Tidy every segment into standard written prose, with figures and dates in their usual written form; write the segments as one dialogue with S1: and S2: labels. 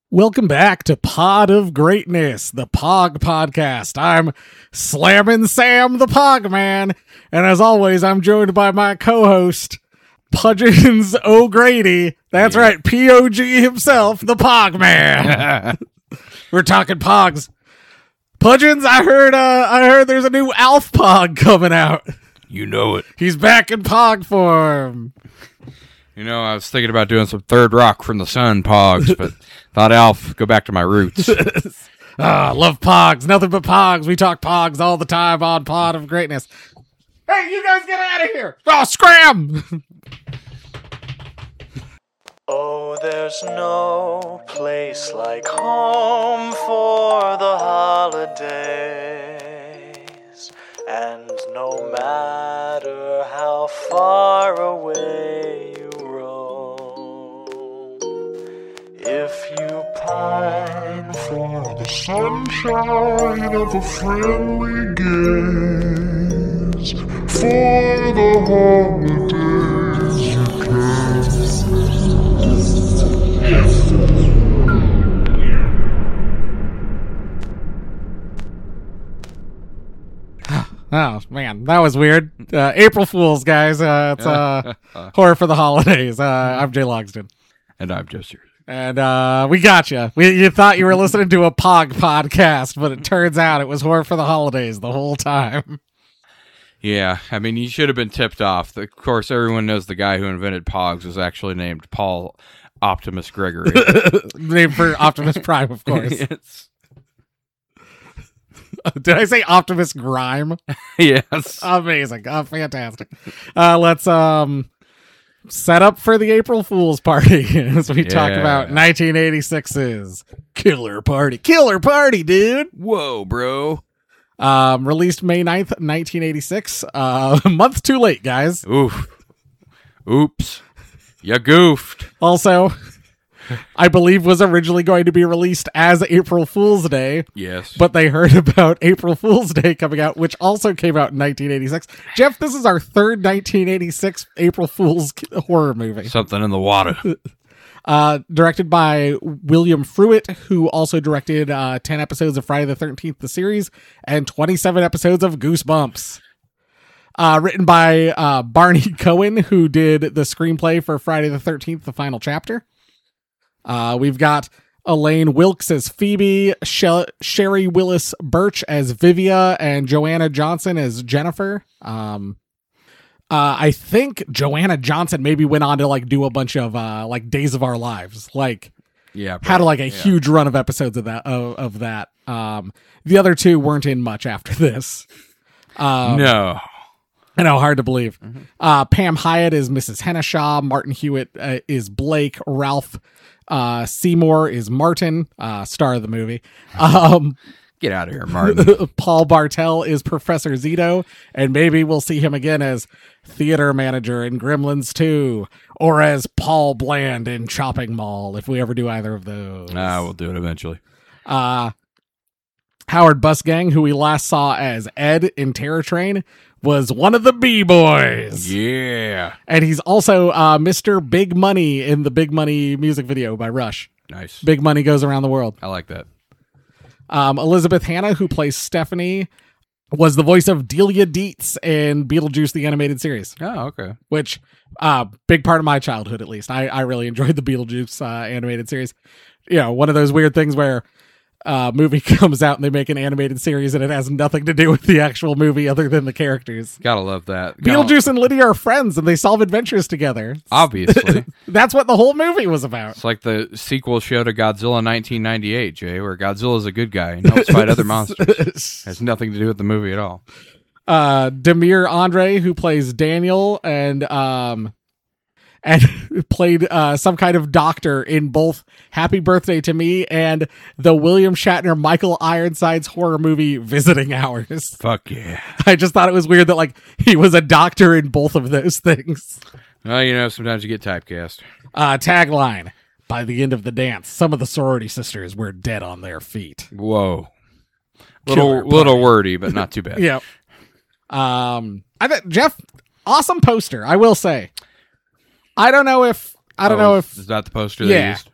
S1: Welcome back to Pod of Greatness, the Pog Podcast. I'm Slammin' Sam, the Pog Man, and as always, I'm joined by my co-host, Pudgeons O'Grady. That's right, P-O-G himself, the Pog Man. We're talking Pogs. Pudgeons, I heard there's a new Alf Pog coming out.
S2: You know it.
S1: He's back in Pog form.
S2: You know, I was thinking about doing some Third Rock from the Sun Pogs, but thought Alf, go back to my roots.
S1: Love Pogs. Nothing but Pogs. We talk Pogs all the time on Pod of Greatness. Hey, you guys get out of here. Oh, scram.
S3: Oh, there's no place like home for the holidays. And no matter how far away you roam, if you pine for the sunshine of a friendly gaze, for the holidays you can.
S1: Oh, man, that was weird. April Fools, guys. It's horror for the holidays. I'm Jay Logsdon.
S2: And I'm just here.
S1: And we got you. You thought you were listening to a Pog podcast, but it turns out it was horror for the holidays the whole time.
S2: Yeah, I mean, you should have been tipped off. Of course, everyone knows the guy who invented Pogs was actually named Paul Optimus Gregory.
S1: Named for Optimus Prime, of course.
S2: Yes.
S1: Did I say Optimus Grime?
S2: Yes.
S1: Amazing. Oh, fantastic. Let's set up for the April Fool's party as we talk about 1986's Killer Party. Killer Party, dude.
S2: Whoa, bro.
S1: Released May 9th, 1986. A month too late, guys.
S2: Oops. You goofed.
S1: Also, I believe was originally going to be released as April Fool's Day.
S2: Yes.
S1: But they heard about April Fool's Day coming out, which also came out in 1986. Jeff, this is our third 1986 April Fool's horror movie.
S2: Something in the water.
S1: Directed by William Fruitt, who also directed 10 episodes of Friday the 13th, the series, and 27 episodes of Goosebumps. Written by Barney Cohen, who did the screenplay for Friday the 13th, the final chapter. We've got Elaine Wilkes as Phoebe, Sherry Willis Birch as Vivia, and Joanna Johnson as Jennifer. I think Joanna Johnson maybe went on to do a bunch of Days of Our Lives, had a huge run of episodes of that. The other two weren't in much after this.
S2: No.
S1: I know, hard to believe. Mm-hmm. Pam Hyatt is Mrs. Henneshaw. Martin Hewitt is Blake. Ralph Seymour is Martin, star of the movie.
S2: Get out of here, Martin.
S1: Paul Bartel is Professor Zito, and maybe we'll see him again as theater manager in Gremlins 2, or as Paul Bland in Chopping Mall, if we ever do either of those.
S2: We'll do it eventually.
S1: Howard Busgang, who we last saw as Ed in Terror Train, was one of the B-Boys.
S2: Yeah.
S1: And he's also Mr. Big Money in the Big Money music video by Rush.
S2: Nice.
S1: Big Money Goes Around the World.
S2: I like that.
S1: Elizabeth Hanna, who plays Stephanie, was the voice of Delia Dietz in Beetlejuice, the animated series.
S2: Oh, okay.
S1: Which, big part of my childhood, at least. I really enjoyed the Beetlejuice animated series. You know, one of those weird things where movie comes out and they make an animated series and it has nothing to do with the actual movie other than the characters.
S2: Gotta love that.
S1: Beetlejuice and Lydia are friends and they solve adventers together.
S2: Obviously.
S1: That's what the whole movie was about.
S2: It's like the sequel show to Godzilla 1998, Jay, where Godzilla's a good guy and helps fight other monsters. Has nothing to do with the movie at all.
S1: Demir Andre, who plays Daniel and played some kind of doctor in both Happy Birthday to Me and the William Shatner Michael Ironside's horror movie Visiting Hours.
S2: Fuck yeah.
S1: I just thought it was weird that he was a doctor in both of those things.
S2: Well, sometimes you get typecast.
S1: Tagline: by the end of the dance, some of the sorority sisters were dead on their feet.
S2: Whoa. Little wordy, but not too bad.
S1: Yeah. I bet Jeff, awesome poster, I will say. I don't know if
S2: is that the poster they used?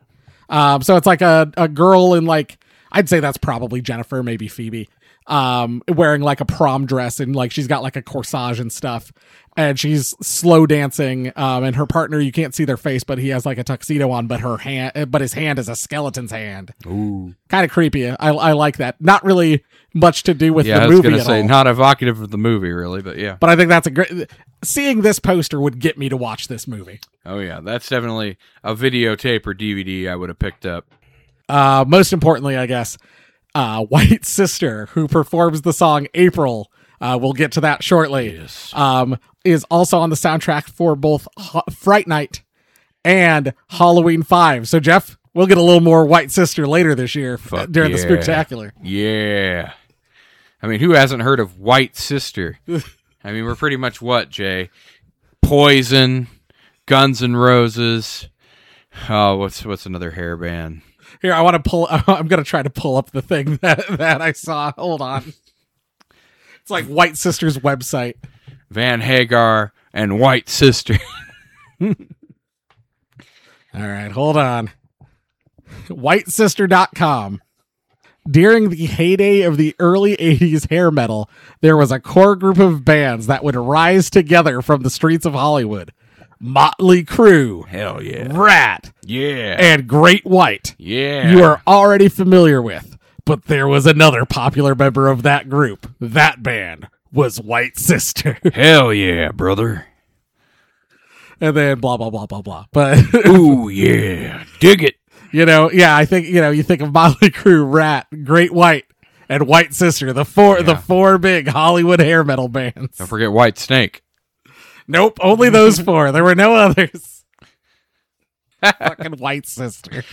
S1: So it's like a girl in like, I'd say that's probably Jennifer, maybe Phoebe, wearing like a prom dress and like she's got like a corsage and stuff, and she's slow dancing. And her partner, you can't see their face, but he has like a tuxedo on, but his hand is a skeleton's hand.
S2: Ooh,
S1: kind of creepy. I like that. Not really much to do with the
S2: I was
S1: movie
S2: gonna
S1: at
S2: say
S1: all.
S2: not evocative of the movie, really, but yeah.
S1: But I think that's a great. Seeing this poster would get me to watch this movie.
S2: Oh yeah, that's definitely a videotape or DVD I would have picked up.
S1: Most importantly, I guess, White Sister, who performs the song April, we'll get to that shortly,
S2: Yes.
S1: is also on the soundtrack for both Fright Night and Halloween 5. So, Jeff, we'll get a little more White Sister later this year during the Spooktacular.
S2: Yeah. I mean, who hasn't heard of White Sister? I mean, we're pretty much what, Jay? Poison, Guns N' Roses. Oh, what's another hair band?
S1: Here, I'm going to try to pull up the thing that I saw. Hold on. It's like White Sister's website.
S2: Van Hagar and White Sister.
S1: All right, hold on. Whitesister.com. During the heyday of the early 80s hair metal, there was a core group of bands that would rise together from the streets of Hollywood. Motley Crue,
S2: Hell yeah.
S1: Rat,
S2: Yeah.
S1: and Great White.
S2: Yeah.
S1: You are already familiar with, but there was another popular member of that group. That band was White Sister.
S2: Hell yeah, brother.
S1: And then blah, blah, blah, blah, blah. But,
S2: Ooh, yeah. Dig it.
S1: I think, you think of Motley Crue, Rat, Great White, and White Sister, the four big Hollywood hair metal bands.
S2: Don't forget White Snake.
S1: Nope, only those four. There were no others. Fucking White Sister.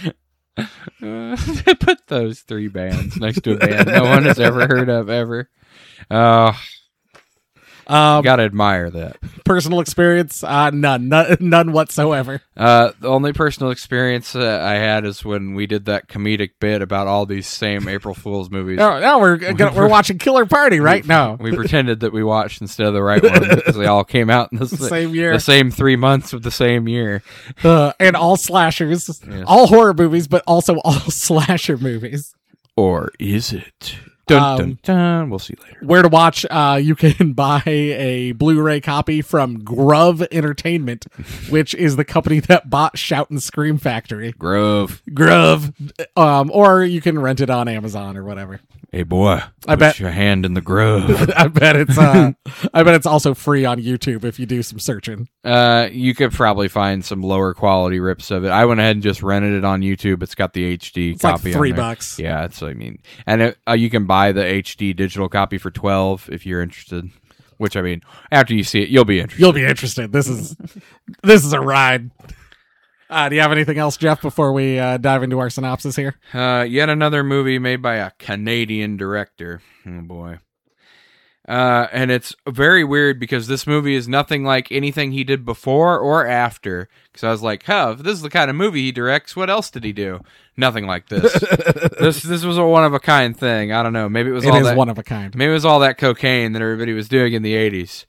S2: Put those three bands next to a band no one has ever heard of ever. Gotta admire that.
S1: Personal experience? None whatsoever.
S2: The only personal experience I had is when we did that comedic bit about all these same April Fool's movies.
S1: No, we're watching Killer Party right now.
S2: We pretended that we watched instead of the right one because they all came out in the
S1: Same year.
S2: the same 3 months of the same year.
S1: And all slashers, all horror movies, but also all slasher movies.
S2: Or is it? Dun, dun, dun. We'll see later.
S1: Where to watch? You can buy a Blu-ray copy from Grove Entertainment, which is the company that bought Shout and Scream Factory.
S2: Grove.
S1: Or you can rent it on Amazon or whatever.
S2: Hey boy,
S1: I bet
S2: your hand in the grove.
S1: I bet it's also free on YouTube if you do some searching.
S2: You could probably find some lower quality rips of it. I went ahead and just rented it on YouTube. It's got the HD
S1: It's
S2: copy.
S1: like
S2: on there.
S1: $3.
S2: Yeah, and you can buy the HD digital copy for $12 if you're interested. Which after you see it, you'll be interested.
S1: You'll be interested. This is a ride. Do you have anything else, Jeff, before we dive into our synopsis here?
S2: Yet another movie made by a Canadian director. Oh boy. And it's very weird because this movie is nothing like anything he did before or after. Because I was like, if this is the kind of movie he directs, what else did he do? Nothing like this. This was a one-of-a-kind thing. I don't know. Maybe it was
S1: one of a kind.
S2: Maybe it was all that cocaine that everybody was doing in the 80s.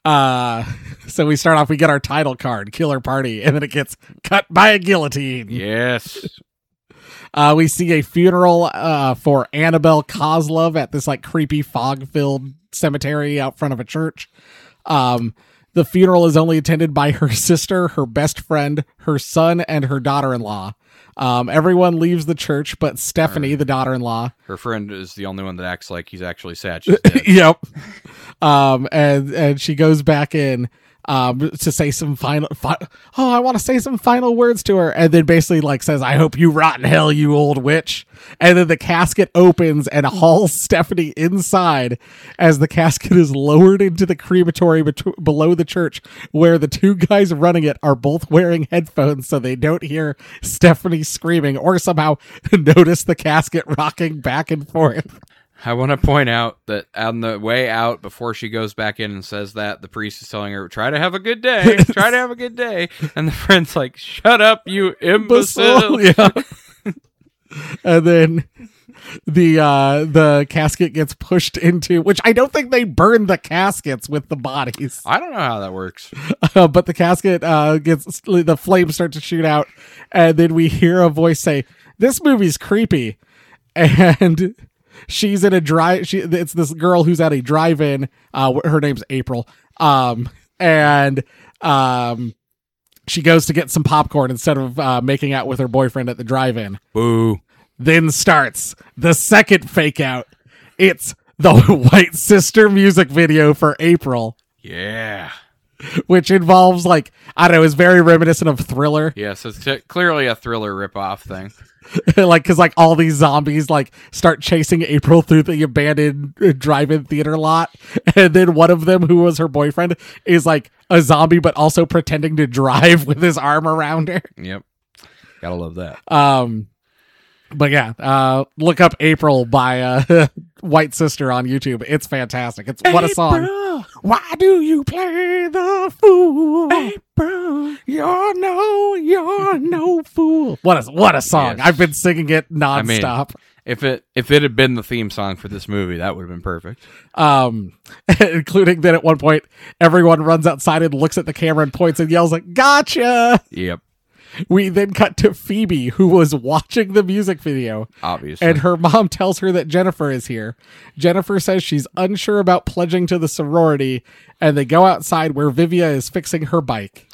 S1: So we start off, we get our title card, Killer Party, and then it gets cut by a guillotine.
S2: Yes.
S1: We see a funeral for Annabelle Kozlov at this like creepy fog-filled cemetery out front of a church. The funeral is only attended by her sister, her best friend, her son, and her daughter-in-law. Everyone leaves the church, but Stephanie, the daughter-in-law,
S2: her friend is the only one that acts like he's actually sad. She's dead.
S1: Yep. And she goes back in to say some I want to say some final words to her, and then basically like says, "I hope you rot in hell, you old witch." And then the casket opens and hauls Stephanie inside as the casket is lowered into the crematory below the church, where the two guys running it are both wearing headphones so they don't hear Stephanie screaming or somehow notice the casket rocking back and forth.
S2: I want to point out that on the way out, before she goes back in and says that, the priest is telling her, try to have a good day. Try to have a good day. And the friend's like, shut up, you imbecile.
S1: Yeah. And then the casket gets pushed into, which I don't think they burn the caskets with the bodies.
S2: I don't know how that works.
S1: But the casket the flames start to shoot out, and then we hear a voice say, "This movie's creepy." And she's in it's this girl who's at a drive-in. Her name's April. And she goes to get some popcorn instead of making out with her boyfriend at the drive-in.
S2: Boo.
S1: Then starts the second fake out. It's the White Sister music video for April.
S2: Yeah.
S1: Which involves, like, I don't know, is very reminiscent of Thriller.
S2: Yes, it's clearly a Thriller ripoff thing.
S1: Like, because, like, all these zombies, like, start chasing April through the abandoned drive-in theater lot. And then one of them, who was her boyfriend, is, like, a zombie, but also pretending to drive with his arm around her.
S2: Yep. Gotta love that.
S1: But yeah, look up April by White Sister on YouTube. It's fantastic. It's what a song.
S2: April,
S1: why do you play the fool?
S2: April.
S1: You're no fool. What a song.
S2: Yes.
S1: I've been singing it nonstop.
S2: If it had been the theme song for this movie, that would have been perfect.
S1: Including that at one point, everyone runs outside and looks at the camera and points and yells like, "Gotcha!"
S2: Yep.
S1: We then cut to Phoebe, who was watching the music video.
S2: Obviously.
S1: And her mom tells her that Jennifer is here. Jennifer says she's unsure about pledging to the sorority, and they go outside where Vivia is fixing her bike.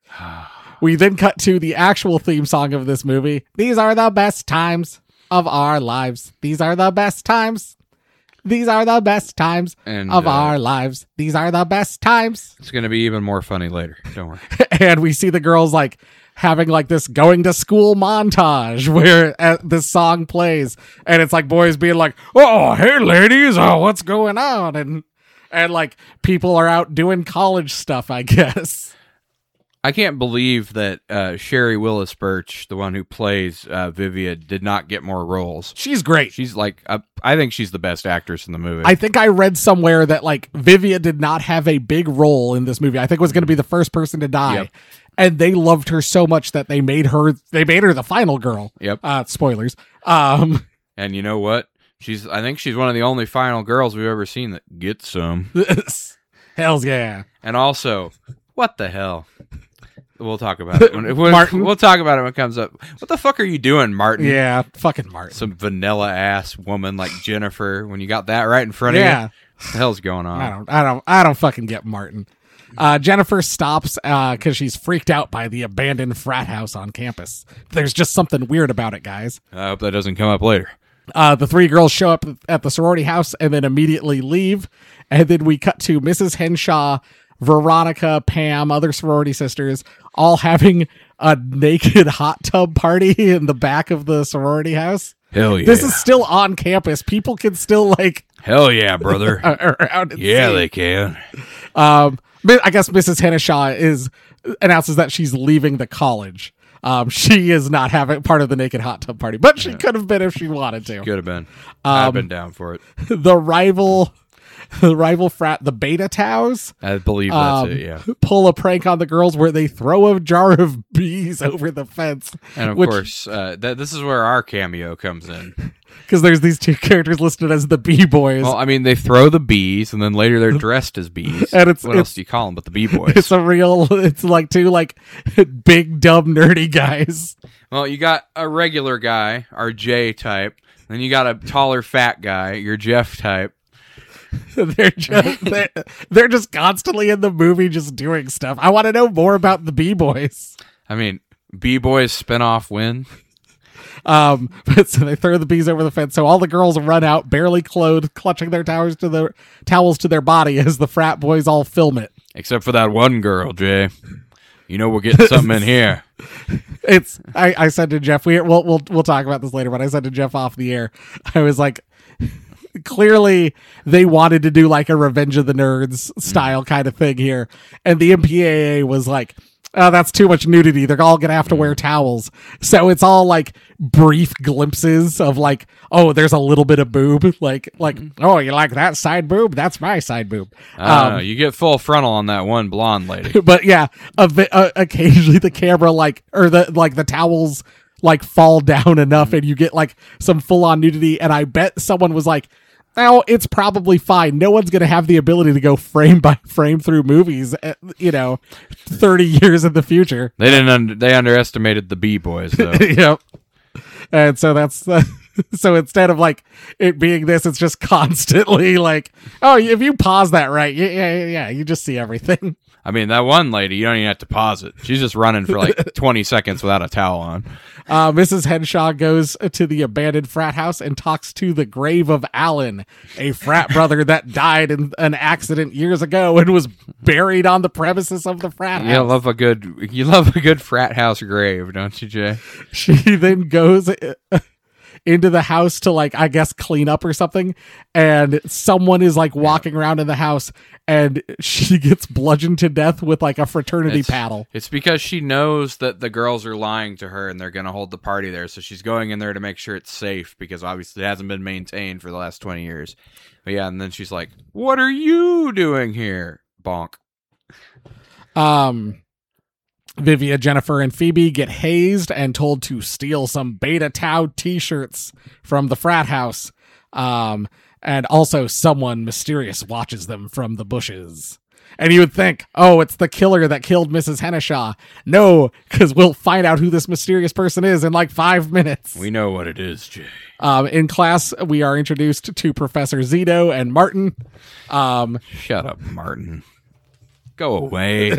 S1: We then cut to the actual theme song of this movie. These are the best times of our lives. These are the best times. These are the best times of our lives. These are the best times.
S2: It's going to be even more funny later. Don't worry.
S1: And we see the girls, like, having like this going to school montage where this song plays, and it's like boys being like, "Oh, hey ladies, what's going on?" And like people are out doing college stuff, I guess.
S2: I can't believe that Sherry Willis Birch, the one who plays Vivia, did not get more roles.
S1: She's great.
S2: She's like, I think she's the best actress in the movie.
S1: I think I read somewhere that like Vivia did not have a big role in this movie. I think was going to be the first person to die.
S2: Yep.
S1: And they loved her so much that they made her the final girl.
S2: Yep.
S1: Spoilers.
S2: And you know what? I think she's one of the only final girls we've ever seen that gets some.
S1: Hells yeah.
S2: And also, what the hell? We'll talk about it.
S1: Martin?
S2: We'll talk about it when it comes up. What the fuck are you doing, Martin?
S1: Yeah, fucking Martin.
S2: Some vanilla ass woman like Jennifer. When you got that right in front of you, what the hell's going on?
S1: I don't fucking get Martin. Jennifer stops because she's freaked out by the abandoned frat house on campus. There's just something weird about it, guys.
S2: I hope that doesn't come up later.
S1: The three girls show up at the sorority house and then immediately leave. And then we cut to Mrs. Henshaw, Veronica, Pam, other sorority sisters, all having a naked hot tub party in the back of the sorority house.
S2: Hell yeah.
S1: This is still on campus. People can still, like...
S2: Hell yeah, brother.
S1: around and
S2: yeah,
S1: see.
S2: they can.
S1: I guess Mrs. Henshaw announces that she's leaving the college. She is not having part of the naked hot tub party, but she could have been if she wanted to.
S2: Could have been. I've been down for it.
S1: The rival frat, the Beta Taus,
S2: I believe that's it, yeah.
S1: pull a prank on the girls where they throw a jar of bees over the fence.
S2: And of course, this is where our cameo comes in.
S1: Because there's these two characters listed as the Bee Boys.
S2: Well, I mean, they throw the bees, and then later they're dressed as bees.
S1: And
S2: what else do you call them but the Bee Boys?
S1: It's like two like big, dumb, nerdy guys.
S2: Well, you got a regular guy, our J type. Then you got a taller, fat guy, your Jeff type.
S1: They're just constantly in the movie just doing stuff. I want to know more about the Bee Boys.
S2: I mean, Bee Boys spinoff win.
S1: But so they throw the bees over the fence. So all the girls run out, barely clothed, clutching their towels to their body as the frat boys all film it.
S2: Except for that one girl, Jay. You know we're getting something in here.
S1: I said to Jeff, we'll talk about this later, but I said to Jeff off the air, I was like, clearly they wanted to do like a Revenge of the Nerds style kind of thing here. And the MPAA was like, oh, that's too much nudity. They're all going to have to wear towels. So it's all like brief glimpses of like, oh, there's a little bit of boob. Like, oh, you like that side boob? That's my side boob.
S2: You get full frontal on that one blonde lady.
S1: But yeah, occasionally the camera the towels like fall down enough and you get like some full on nudity. And I bet someone was like, "Oh, it's probably fine. No one's going to have the ability to go frame by frame through movies, 30 years in the future."
S2: They underestimated the B-boys though.
S1: Yep. And so that's so instead of like it being this, it's just constantly like, oh, if you pause that right, yeah, you just see everything.
S2: I mean, that one lady, you don't even have to pause it. She's just running for like 20 seconds without a towel on.
S1: Mrs. Henshaw goes to the abandoned frat house and talks to the grave of Alan, a frat brother that died in an accident years ago and was buried on the premises of the frat house.
S2: You love a good frat house grave, don't you, Jay?
S1: She then goes into the house to like, I guess, clean up or something, and someone is like walking around in the house and she gets bludgeoned to death with like a fraternity paddle.
S2: It's because she knows that the girls are lying to her and they're going to hold the party there, so she's going in there to make sure it's safe because obviously it hasn't been maintained for the last 20 years. But yeah, and then she's like, "What are you doing here?" Bonk.
S1: Vivia, Jennifer, and Phoebe get hazed and told to steal some Beta Tau t-shirts from the frat house. And also someone mysterious watches them from the bushes. And you would think, oh, it's the killer that killed Mrs. Henshaw. No, because we'll find out who this mysterious person is in like 5 minutes.
S2: We know what it is, Jay.
S1: In class, we are introduced to Professor Zito and Martin.
S2: Shut up, Martin. Go away.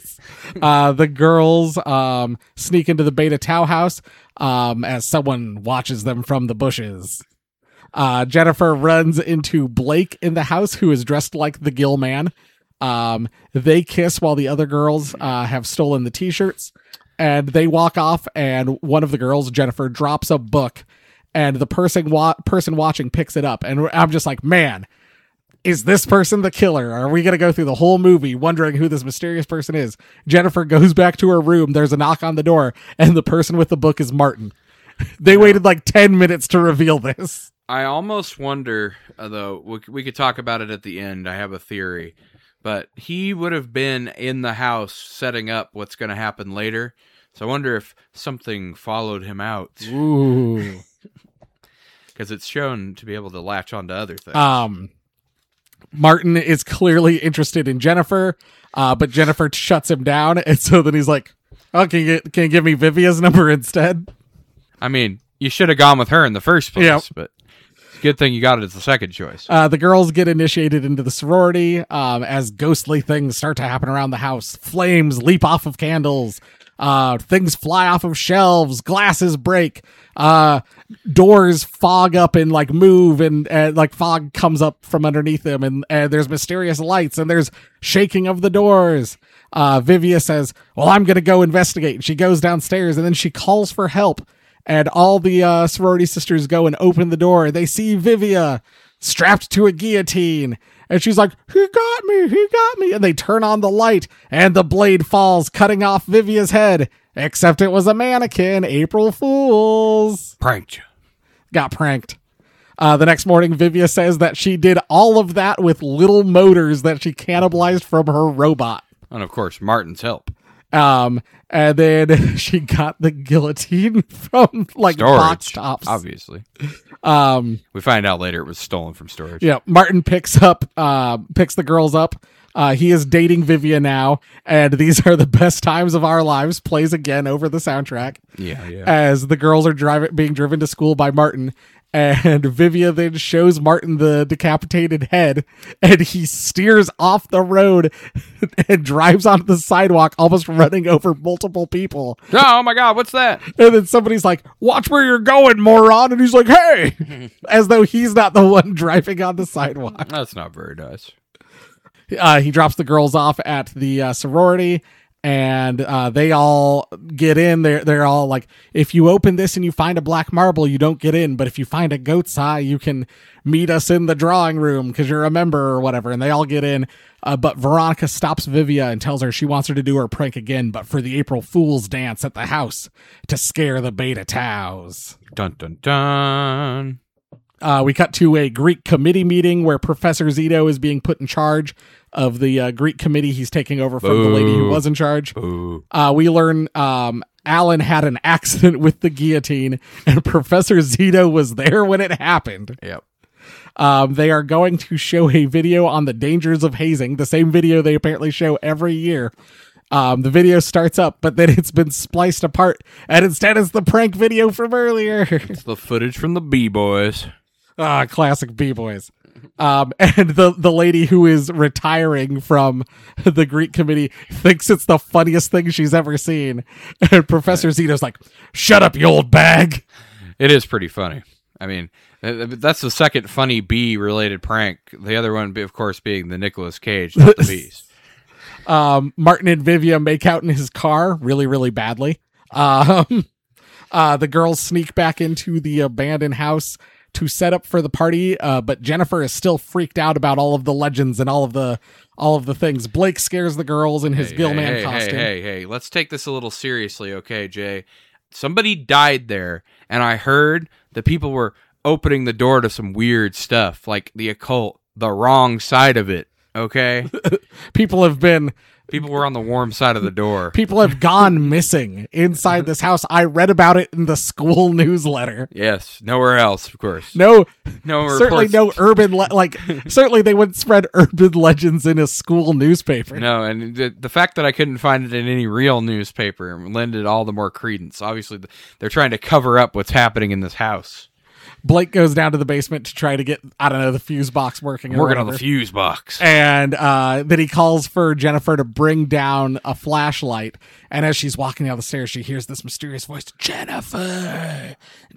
S1: The girls sneak into the Beta Tau house as someone watches them from the bushes. Jennifer runs into Blake in the house, who is dressed like the Gill Man. They kiss while the other girls have stolen the t-shirts, and they walk off, and one of the girls, Jennifer, drops a book, and the person watching picks it up. And I'm just like, man, is this person the killer? Are we going to go through the whole movie wondering who this mysterious person is? Jennifer goes back to her room. There's a knock on the door, and the person with the book is Martin. They waited like 10 minutes to reveal this.
S2: I almost wonder, though, we could talk about it at the end. I have a theory. But he would have been in the house setting up what's going to happen later. So I wonder if something followed him out.
S1: Ooh.
S2: Because it's shown to be able to latch onto other things.
S1: Martin is clearly interested in Jennifer, but Jennifer shuts him down, and so then he's like, "Oh, can you give me Vivia's number instead?"
S2: I mean, you should have gone with her in the first place,
S1: Yep.
S2: But good thing you got it as the second choice.
S1: The girls get initiated into the sorority as ghostly things start to happen around the house. Flames leap off of candles. Things fly off of shelves. Glasses break. Doors fog up and like move, and like fog comes up from underneath them, and there's mysterious lights, and there's shaking of the doors. Vivia says, "Well, I'm gonna go investigate." And she goes downstairs, and then she calls for help, and all the sorority sisters go and open the door. They see Vivia strapped to a guillotine, and she's like, he got me, and they turn on the light, and the blade falls, cutting off Vivia's head, except it was a mannequin. April Fools.
S2: Pranked you.
S1: Got pranked. The next morning, Vivia says that she did all of that with little motors that she cannibalized from her robot.
S2: And of course, Martin's help.
S1: And then she got the guillotine from like
S2: Storage,
S1: box tops.
S2: obviously. We find out later it was stolen from storage.
S1: Yeah, Martin picks the girls up. He is dating Vivia now, and These Are the Best Times of Our Lives plays again over the soundtrack.
S2: Yeah.
S1: As the girls are being driven to school by Martin, and Vivia then shows Martin the decapitated head, and he steers off the road and drives onto the sidewalk, almost running over multiple people.
S2: Oh my God, what's that?
S1: And then somebody's like, "Watch where you're going, moron!" And he's like, "Hey!" As though he's not the one driving on the sidewalk.
S2: That's not very nice.
S1: He drops the girls off at the sorority, and they all get in. They're all like, "If you open this and you find a black marble, you don't get in. But if you find a goat's eye, you can meet us in the drawing room because you're a member or whatever." And they all get in. But Veronica stops Vivia and tells her she wants her to do her prank again, but for the April Fool's dance at the house to scare the Beta Taus.
S2: Dun dun dun.
S1: We cut to a Greek committee meeting where Professor Zito is being put in charge of the Greek committee. He's taking over from the lady who was in charge. We learn Alan had an accident with the guillotine, and Professor Zito was there when it happened.
S2: Yep.
S1: They are going to show a video on the dangers of hazing, the same video they apparently show every year. The video starts up, but then it's been spliced apart, and instead it's the prank video from earlier.
S2: It's the footage from the B-Boys.
S1: Classic B-Boys. And the lady who is retiring from the Greek committee thinks it's the funniest thing she's ever seen. And Professor Zito's like, "Shut up, you old bag."
S2: It is pretty funny. I mean, that's the second funny bee-related prank. The other one, of course, being the Nicolas Cage, not the bees.
S1: Martin and Vivia make out in his car really, really badly. The girls sneak back into the abandoned house to set up for the party, but Jennifer is still freaked out about all of the legends and all of the things. Blake scares the girls in his Gillman costume.
S2: Hey, let's take this a little seriously, okay, Jay? Somebody died there, and I heard that people were opening the door to some weird stuff, like the occult, the wrong side of it, okay?
S1: People
S2: were on the warm side of the door.
S1: People have gone missing inside this house. I read about it in the school newsletter.
S2: Yes, nowhere else, of course.
S1: No certainly
S2: reports.
S1: no urban certainly they wouldn't spread urban legends in a school newspaper.
S2: No, and the fact that I couldn't find it in any real newspaper lended all the more credence. Obviously, they're trying to cover up what's happening in this house.
S1: Blake goes down to the basement to try to get, I don't know, the fuse box working.
S2: Working on the fuse box.
S1: And then he calls for Jennifer to bring down a flashlight. And as she's walking down the stairs, she hears this mysterious voice, Jennifer.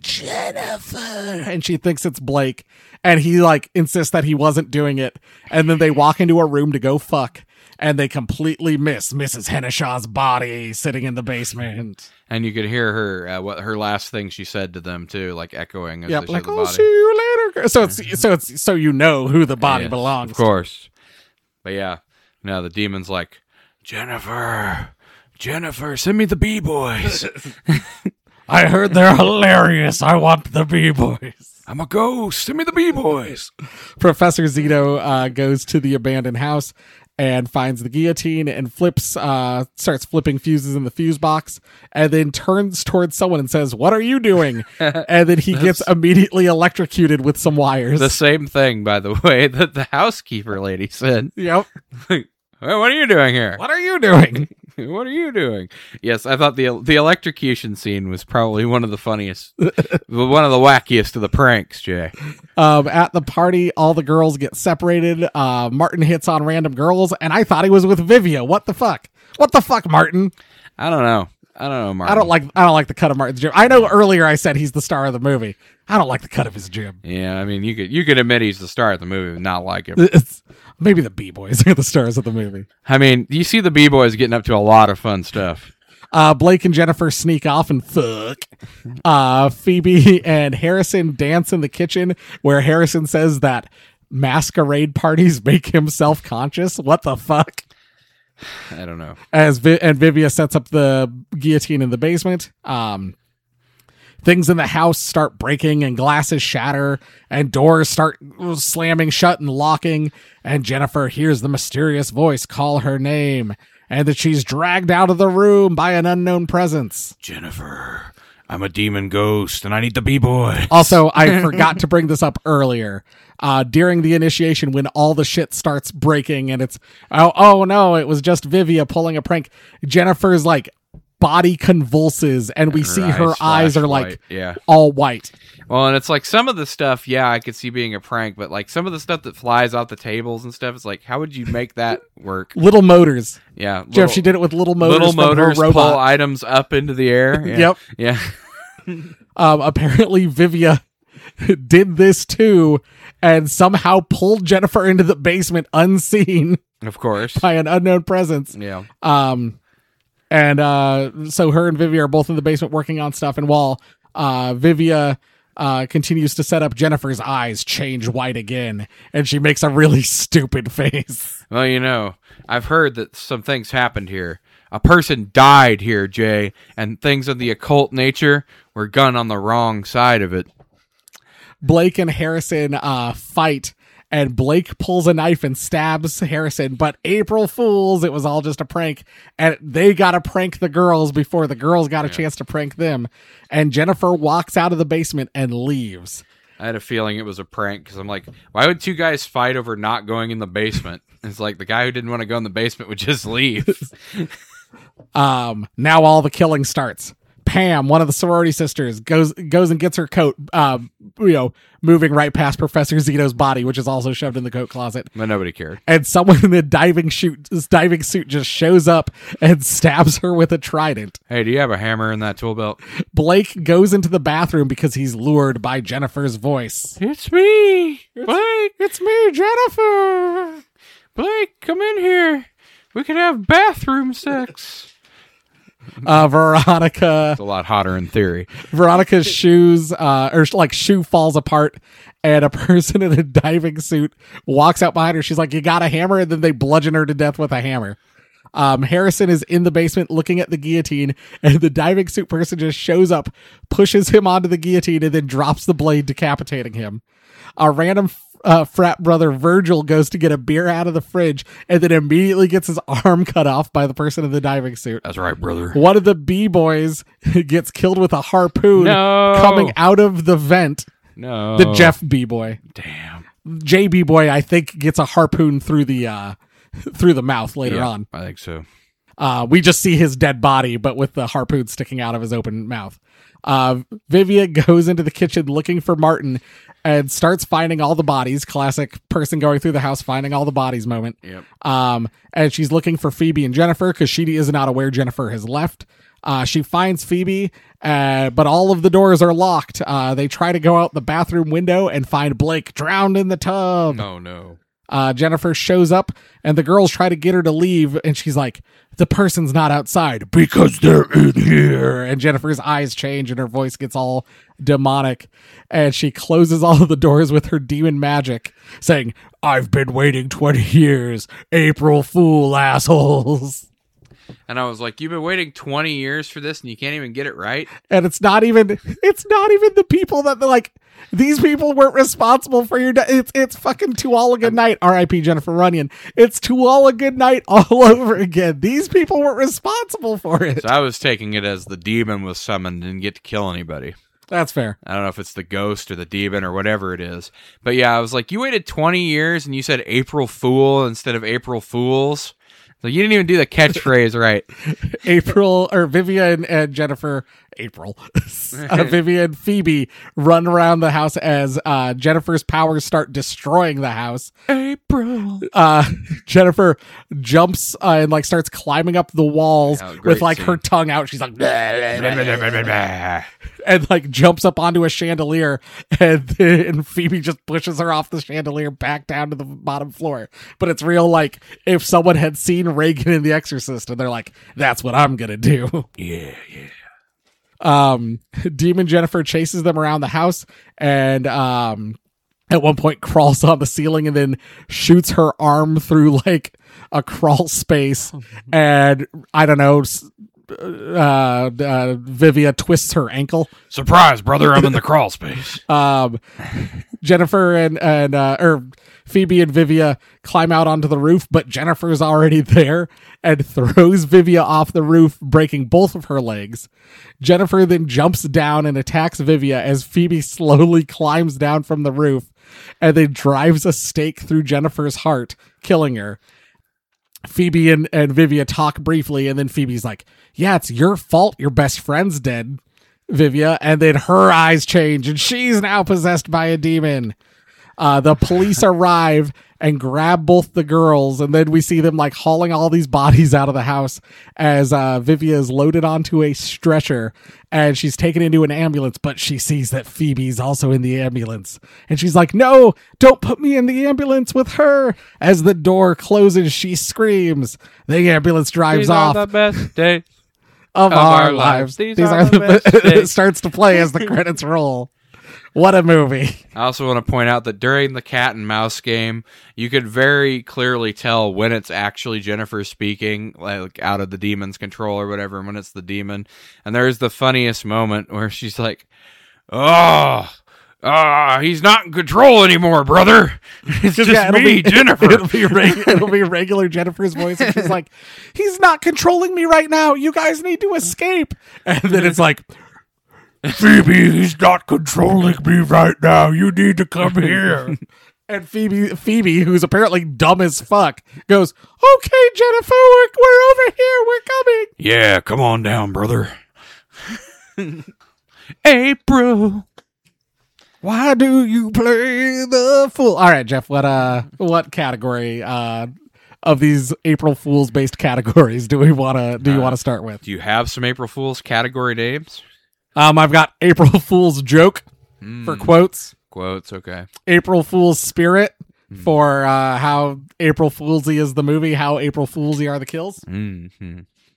S1: And she thinks it's Blake. And he insists that he wasn't doing it. And then they walk into a room to go fuck. And they completely miss Mrs. Henishaw's body sitting in the basement.
S2: And you could hear her, what her last thing she said to them too, echoing. As
S1: yep,
S2: they
S1: "I'll see you later." So you know who the body belongs.
S2: Of course. But yeah, now the demon's like, Jennifer, send me the B-Boys.
S1: I heard they're hilarious. I want the B-Boys.
S2: I'm a ghost. Send me the B-Boys.
S1: Professor Zito goes to the abandoned house and finds the guillotine and starts flipping fuses in the fuse box, and then turns towards someone and says, "What are you doing?" And then he gets immediately electrocuted with some wires.
S2: The same thing, by the way, that the housekeeper lady said.
S1: Yep.
S2: Well, what are you doing here?
S1: What are you doing?
S2: What are you doing? Yes, I thought the electrocution scene was probably one of the funniest, one of the wackiest of the pranks, Jay.
S1: At the party, all the girls get separated. Martin hits on random girls, and I thought he was with Vivia. What the fuck? What the fuck, Martin?
S2: I don't know, Martin.
S1: I don't like the cut of Martin's jib. I know earlier I said he's the star of the movie. I don't like the cut of his jib.
S2: Yeah, I mean, you could admit he's the star of the movie and not like him.
S1: Maybe the B-Boys are the stars of the movie.
S2: I mean, you see the B-Boys getting up to a lot of fun stuff.
S1: Blake and Jennifer sneak off and fuck. Phoebe and Harrison dance in the kitchen, where Harrison says that masquerade parties make him self-conscious. What the fuck?
S2: I don't know.
S1: And Vivia sets up the guillotine in the basement. Things in the house start breaking and glasses shatter and doors start slamming shut and locking. And Jennifer hears the mysterious voice call her name, and that she's dragged out of the room by an unknown presence.
S2: Jennifer, I'm a demon ghost and I need the B-Boy.
S1: Also, I forgot to bring this up earlier. During the initiation, when all the shit starts breaking and it's, oh no, it was just Vivia pulling a prank. Jennifer's body convulses, and we see her eyes are all white.
S2: Well, and it's some of the stuff, I could see being a prank, but some of the stuff that flies off the tables and stuff, it's how would you make that work?
S1: Little motors.
S2: Yeah.
S1: Jeff, she did it with little motors.
S2: Little motors
S1: pull
S2: items up into the air. Yeah.
S1: Yep.
S2: Yeah.
S1: Apparently Vivia did this too, and somehow pulled Jennifer into the basement unseen.
S2: Of course.
S1: By an unknown presence.
S2: Yeah.
S1: And so her and Vivia are both in the basement working on stuff, and while Vivia continues to set up, Jennifer's eyes change white again, and she makes a really stupid face.
S2: Well, I've heard that some things happened here. A person died here, Jay, and things of the occult nature were done on the wrong side of it.
S1: Blake and Harrison fight, and Blake pulls a knife and stabs Harrison, but April Fools, it was all just a prank, and they got to prank the girls before the girls got a chance to prank them, and Jennifer walks out of the basement and leaves.
S2: I had a feeling it was a prank because I'm like, why would two guys fight over not going in the basement? It's like the guy who didn't want to go in the basement would just leave.
S1: Now all the killing starts. Pam, one of the sorority sisters, goes and gets her coat, moving right past Professor Zito's body, which is also shoved in the coat closet.
S2: But nobody cared.
S1: And someone in a diving suit just shows up and stabs her with a trident.
S2: Hey, do you have a hammer in that tool belt?
S1: Blake goes into the bathroom because he's lured by Jennifer's voice.
S2: It's me, Blake.
S1: It's me, Jennifer.
S2: Blake, come in here. We can have bathroom sex.
S1: Veronica.
S2: It's a lot hotter in theory.
S1: Veronica's shoes, shoe falls apart, and a person in a diving suit walks out behind her. She's like, "You got a hammer?" And then they bludgeon her to death with a hammer. Harrison is in the basement looking at the guillotine, and the diving suit person just shows up, pushes him onto the guillotine, and then drops the blade, decapitating him. A random frat brother Virgil goes to get a beer out of the fridge and then immediately gets his arm cut off by the person in the diving suit.
S2: That's right, brother.
S1: One of the B-boys gets killed with a harpoon
S2: No.
S1: coming out of the vent.
S2: No.
S1: The Jeff B-boy.
S2: Damn.
S1: JB boy, I think, gets a harpoon through the mouth later on.
S2: I think so.
S1: We just see his dead body, but with the harpoon sticking out of his open mouth. Vivia goes into the kitchen looking for Martin and starts finding all the bodies. Classic person going through the house, finding all the bodies moment.
S2: Yep.
S1: And she's looking for Phoebe and Jennifer because she is not aware Jennifer has left. She finds Phoebe, but all of the doors are locked. They try to go out the bathroom window and find Blake drowned in the tub.
S2: Oh, no.
S1: Jennifer shows up and the girls try to get her to leave, and she's like, "The person's not outside because they're in here." And Jennifer's eyes change and her voice gets all demonic, and she closes all of the doors with her demon magic, saying, "I've been waiting 20 years, April Fool assholes."
S2: And I was like, you've been waiting 20 years for this and you can't even get it right?
S1: And it's not even the people that they're like, these people weren't responsible for your it's fucking To All a Good Night, R.I.P. Jennifer Runyon. It's To All a Good Night all over again. These people weren't responsible for it.
S2: So I was taking it as the demon was summoned and didn't get to kill anybody.
S1: That's fair.
S2: I don't know if it's the ghost or the demon or whatever it is. But yeah, I was like, you waited 20 years and you said April Fool instead of April Fools? So you didn't even do the catchphrase right.
S1: Vivian and Jennifer, Vivian and Phoebe run around the house as Jennifer's powers start destroying the house.
S2: April.
S1: Jennifer jumps and starts climbing up the walls with her tongue out. She's like, and jumps up onto a chandelier, and Phoebe just pushes her off the chandelier back down to the bottom floor. But it's real if someone had seen Reagan in The Exorcist and they're like, that's what I'm gonna do.
S2: Yeah.
S1: Demon Jennifer chases them around the house and at one point crawls on the ceiling and then shoots her arm through a crawl space, and I don't know, Vivia twists her ankle.
S2: Surprise, brother, I'm in the crawl space.
S1: Jennifer and Phoebe and Vivia climb out onto the roof, but Jennifer's already there and throws Vivia off the roof, breaking both of her legs. Jennifer then jumps down and attacks Vivia as Phoebe slowly climbs down from the roof and then drives a stake through Jennifer's heart, killing her. Phoebe and Vivia talk briefly, and then Phoebe's like, "Yeah, it's your fault your best friend's dead, Vivia." And then her eyes change and she's now possessed by a demon. The police arrive and grab both the girls, and then we see them hauling all these bodies out of the house as Vivia is loaded onto a stretcher and she's taken into an ambulance, but she sees that Phoebe's also in the ambulance. And she's like, "No, don't put me in the ambulance with her." As the door closes, she screams. The ambulance drives off.
S2: These are the best days
S1: of our lives. These are the best days. It starts to play as the credits roll. What a movie.
S2: I also want to point out that during the cat and mouse game, you could very clearly tell when it's actually Jennifer speaking, out of the demon's control or whatever, and when it's the demon. And there's the funniest moment where she's like, "Oh, He's not in control anymore, brother. It's just me, Jennifer.
S1: It'll be regular Jennifer's voice, and she's like, "He's not controlling me right now. You guys need to escape." And then it's like,
S3: Phoebe, he's not controlling me right now. You need to come here.
S1: and Phoebe, who's apparently dumb as fuck, goes, "Okay, Jennifer, we're over here. We're coming."
S2: Yeah, come on down, brother. April.
S1: Why do you play the fool? All right, Jeff. What category of these April Fools based categories do you want to start with?
S2: Do you have some April Fool's category names?
S1: I've got April Fool's joke for quotes.
S2: Quotes, okay.
S1: April Fool's spirit for how April Foolsy is the movie, how April Foolsy are the kills.
S2: Mm-hmm.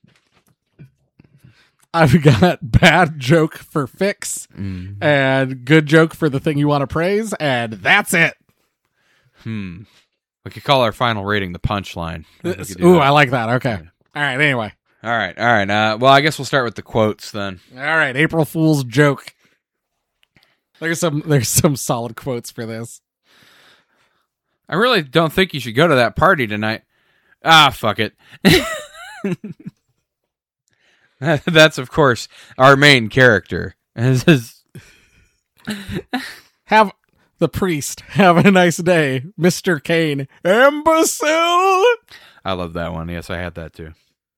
S1: I've got bad joke for fix and good joke for the thing you want to praise, and that's it.
S2: We could call our final rating the punchline.
S1: Ooh, I like that. Okay. All right, anyway.
S2: All right. Well, I guess we'll start with the quotes then.
S1: All right, April Fool's joke. There's some solid quotes for this.
S2: I really don't think you should go to that party tonight. Fuck it. That's, of course, our main character.
S1: Have the priest have a nice day, Mr. Kane. Imbecile!
S2: I love that one. Yes, I had that too.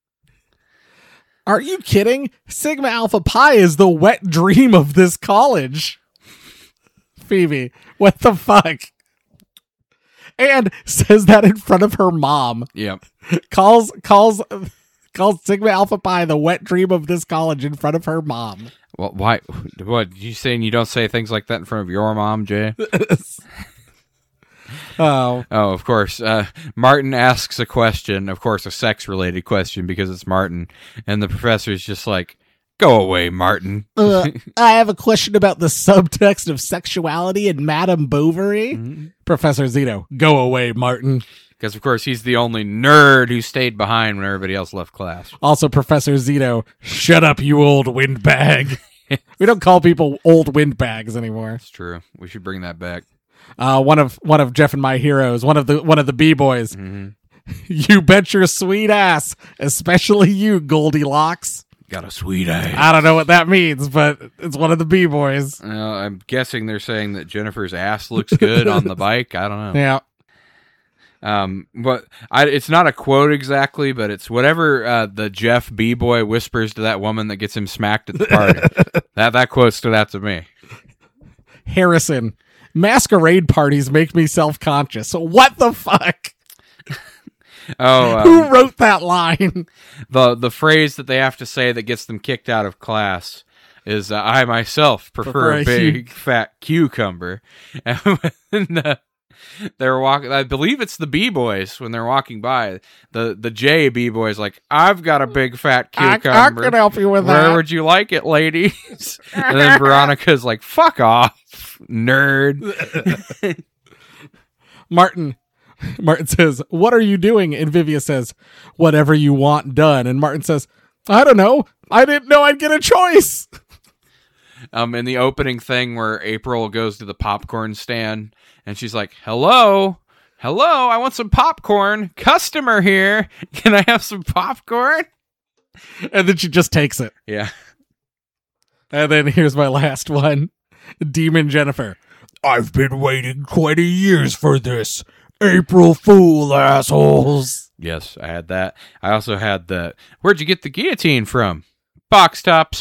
S1: Are you kidding? Sigma Alpha Pi is the wet dream of this college. Phoebe, what the fuck? And says that in front of her mom.
S2: Yep.
S1: Calls Sigma Alpha Pi the wet dream of this college in front of her mom.
S2: Well, why? What, you saying you don't say things like that in front of your mom, Jay?
S1: Oh,
S2: of course. Martin asks a question, of course, a sex-related question because it's Martin, and the professor's just like, "Go away, Martin."
S1: I have a question about the subtext of sexuality in Madame Bovary. Professor Zito, go away, Martin.
S2: Because, of course, he's the only nerd who stayed behind when everybody else left class.
S1: Also, Professor Zito, shut up, you old windbag. We don't call people old windbags anymore.
S2: It's true. We should bring that back.
S1: One of Jeff and my heroes, one of the B-boys. You bet your sweet ass, especially you, Goldilocks.
S2: Got a sweet ass.
S1: I don't know what that means, but it's one of the B-boys.
S2: I'm guessing they're saying that Jennifer's ass looks good on the bike. I don't know.
S1: Yeah.
S2: But it's not a quote exactly, but it's whatever the Jeff B-boy whispers to that woman that gets him smacked at the party. that quote stood out to me.
S1: Harrison, masquerade parties make me self-conscious. What the fuck? Who wrote that line?
S2: The phrase that they have to say that gets them kicked out of class is I myself prefer a big fat cucumber. And when they're walking, I believe it's the B-boys when they're walking by. The J B-boy's like, "I've got a big fat cucumber.
S1: I can help you with that.
S2: Where would you like it, ladies?" And then Veronica's like, "Fuck off, nerd."
S1: Martin says, "What are you doing?" And Vivia says, "Whatever you want done." And Martin says, "I don't know. I didn't know I'd get a choice."
S2: In the opening thing where April goes to the popcorn stand and she's like, hello, I want some popcorn. Customer here. Can I have some popcorn?
S1: And then she just takes it.
S2: Yeah.
S1: And then here's my last one. Demon Jennifer.
S3: I've been waiting 20 years for this. April Fool, assholes.
S2: Yes, I had that. I also had where'd you get the guillotine from? Box tops.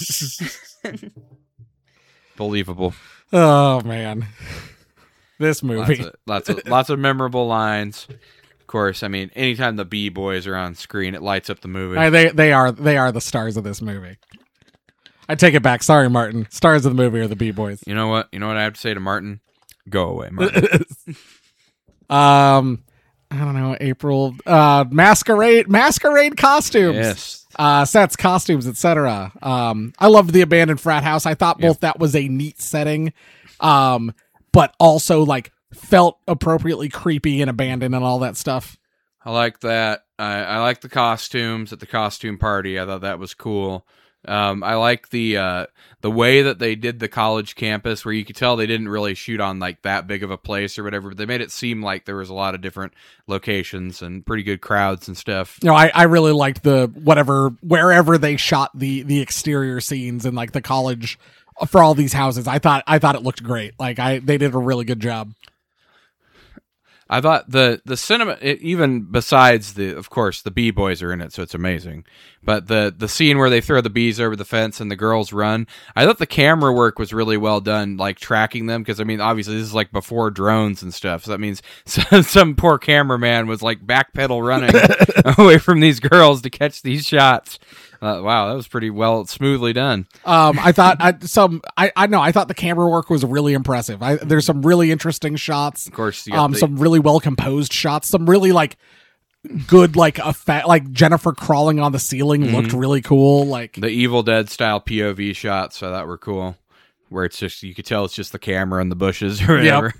S2: Believable.
S1: Oh, man. This movie.
S2: Lots of memorable lines. Of course, I mean, anytime the B-boys are on screen, it lights up the movie.
S1: They are the stars of this movie. I take it back. Sorry, Martin. Stars of the movie are the B-boys.
S2: You know what? I have to say to Martin? Go away, Martin.
S1: I don't know. April. Masquerade costumes.
S2: Yes.
S1: Sets, costumes, etc. I loved the abandoned frat house. I thought both that was a neat setting, but also like felt appropriately creepy and abandoned and all that stuff.
S2: I like that. I like the costumes at the costume party. I thought that was cool. I like the way that they did the college campus, where you could tell they didn't really shoot on like that big of a place or whatever, but they made it seem like there was a lot of different locations and pretty good crowds and stuff.
S1: You know, I really liked the wherever they shot the exterior scenes and like the college for all these houses. I thought it looked great. Like they did a really good job.
S2: I thought the cinema, even besides of course, the bee boys are in it, so it's amazing. But the scene where they throw the bees over the fence and the girls run, I thought the camera work was really well done, like tracking them. Because I mean, obviously this is like before drones and stuff, so that means some poor cameraman was like backpedal running away from these girls to catch these shots. Wow, that was pretty smoothly done.
S1: I thought I thought the camera work was really impressive. There's some really interesting shots.
S2: Of course,
S1: some really well composed shots. Some really like good like effect, like Jennifer crawling on the ceiling looked really cool. Like
S2: the Evil Dead style POV shots, so that were cool. Where it's just you could tell it's just the camera and the bushes or whatever.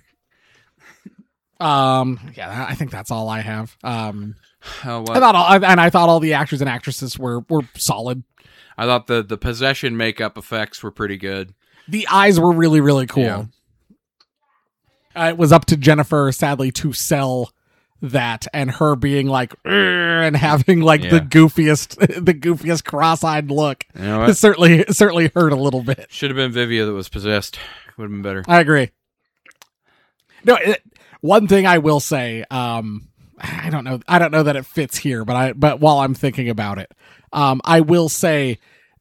S1: Yep. Yeah, I think that's all I have.
S2: Oh,
S1: I thought all the actors and actresses were solid.
S2: I thought the possession makeup effects were pretty good.
S1: The eyes were really, really cool.
S2: Yeah.
S1: It was up to Jennifer, sadly, to sell that, and her being like, "Urgh," and having like the goofiest cross-eyed look.
S2: You know what?
S1: It certainly hurt a little bit.
S2: Should have been Vivia that was possessed. Would have been better.
S1: I agree. No, one thing I will say, I don't know that it fits here, but while I'm thinking about it, I will say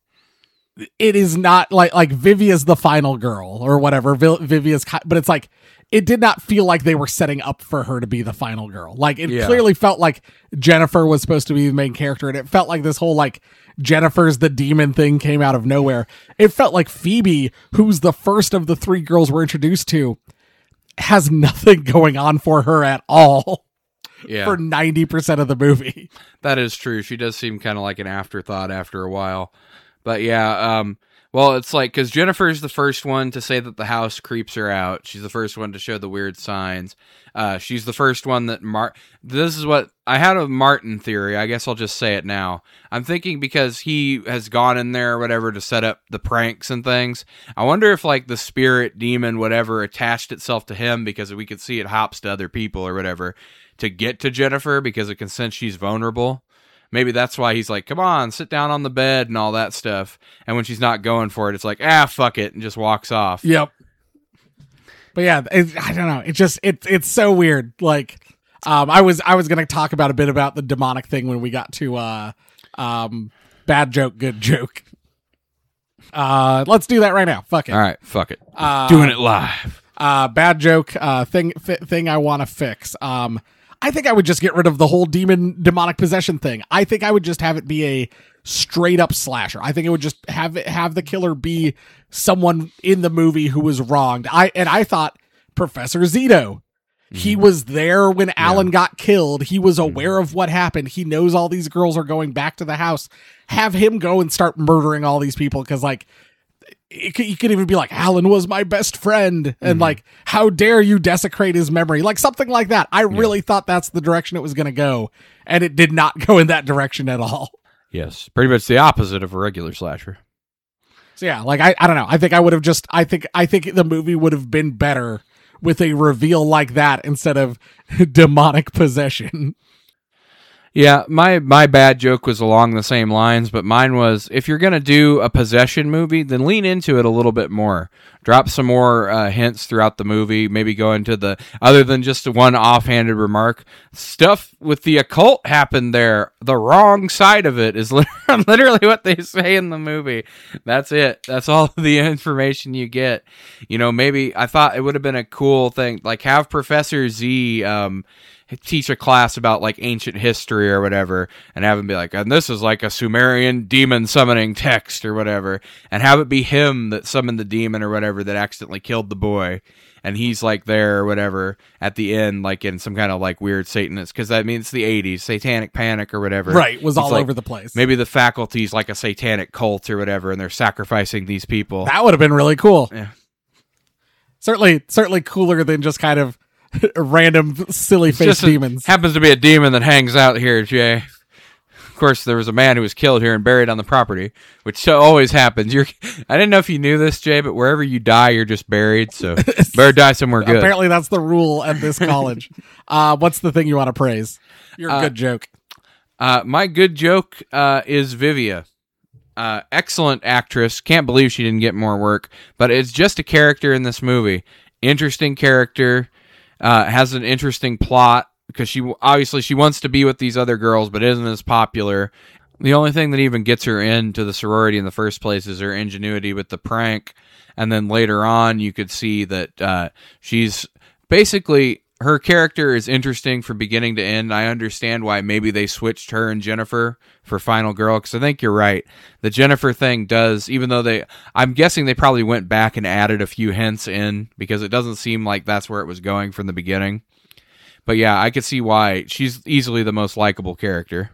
S1: it is not like Vivia's the final girl or whatever. Vivia's, but it's like it did not feel like they were setting up for her to be the final girl. Like it clearly felt like Jennifer was supposed to be the main character, and it felt like this whole like Jennifer's the demon thing came out of nowhere. It felt like Phoebe, who's the first of the three girls we're introduced to, has nothing going on for her at all.
S2: Yeah.
S1: For 90% of the movie.
S2: That is true. She does seem kind of like an afterthought after a while. But yeah, well, it's like, because Jennifer's the first one to say that the house creeps her out. She's the first one to show the weird signs. She's the first one that this is what I had a Martin theory. I guess I'll just say it now. I'm thinking because he has gone in there or whatever to set up the pranks and things. I wonder if like the spirit, demon, whatever attached itself to him because we could see it hops to other people or whatever to get to Jennifer because it can sense she's vulnerable. Maybe that's why he's like, come on, sit down on the bed and all that stuff. And when she's not going for it, it's like, fuck it, and just walks off.
S1: Yep. But yeah, I don't know. It's so weird. Like, I was going to talk about a bit about the demonic thing when we got to bad joke, good joke. Let's do that right now. Fuck it.
S2: All right, fuck it. Doing it live.
S1: Bad joke thing I want to fix. I think I would just get rid of the whole demonic possession thing. I think I would just have it be a straight up slasher. I think it would just have the killer be someone in the movie who was wronged. I thought Professor Zito. He was there when Alan got killed. He was aware of what happened. He knows all these girls are going back to the house. Have him go and start murdering all these people because like you could even be like, Alan was my best friend, and like, how dare you desecrate his memory? Like something like that. I really thought that's the direction it was going to go, and it did not go in that direction at all.
S2: Yes, pretty much the opposite of a regular slasher.
S1: So yeah, like I don't know. I think I would have just. I think the movie would have been better with a reveal like that instead of demonic possession.
S2: Yeah, my bad joke was along the same lines, but mine was, if you're going to do a possession movie, then lean into it a little bit more. Drop some more hints throughout the movie, maybe go into the, other than just one offhanded remark, stuff with the occult happened there. The wrong side of it is literally what they say in the movie. That's it. That's all the information you get. You know, maybe I thought it would have been a cool thing, like have Professor Z teach a class about like ancient history or whatever, and have him be like, and this is like a Sumerian demon summoning text or whatever, and have it be him that summoned the demon or whatever that accidentally killed the boy, and he's like there or whatever at the end, like in some kind of like weird Satanist, because I mean it's the 80s, satanic panic or whatever,
S1: right? Was
S2: it's
S1: all
S2: like,
S1: over the place.
S2: Maybe the faculty's like a satanic cult or whatever, and they're sacrificing these people.
S1: That would have been really cool.
S2: Yeah,
S1: certainly cooler than just kind of random silly face demons.
S2: Happens to be a demon that hangs out here, Jay. of course, there was a man who was killed here and buried on the property, which so always happens. I didn't know if you knew this, Jay, but wherever you die, you're just buried. So better die somewhere good.
S1: Apparently, that's the rule at this college. What's the thing you want to praise? Your good joke.
S2: My good joke is Vivia. Excellent actress. Can't believe she didn't get more work, but it's just a character in this movie. Interesting character. Has an interesting plot because she wants to be with these other girls, but isn't as popular. The only thing that even gets her into the sorority in the first place is her ingenuity with the prank. And then later on, you could see that she's basically... Her character is interesting from beginning to end. I understand why maybe they switched her and Jennifer for Final Girl, because I think you're right. The Jennifer thing does, even though I'm guessing they probably went back and added a few hints in, because it doesn't seem like that's where it was going from the beginning. But yeah, I could see why. She's easily the most likable character.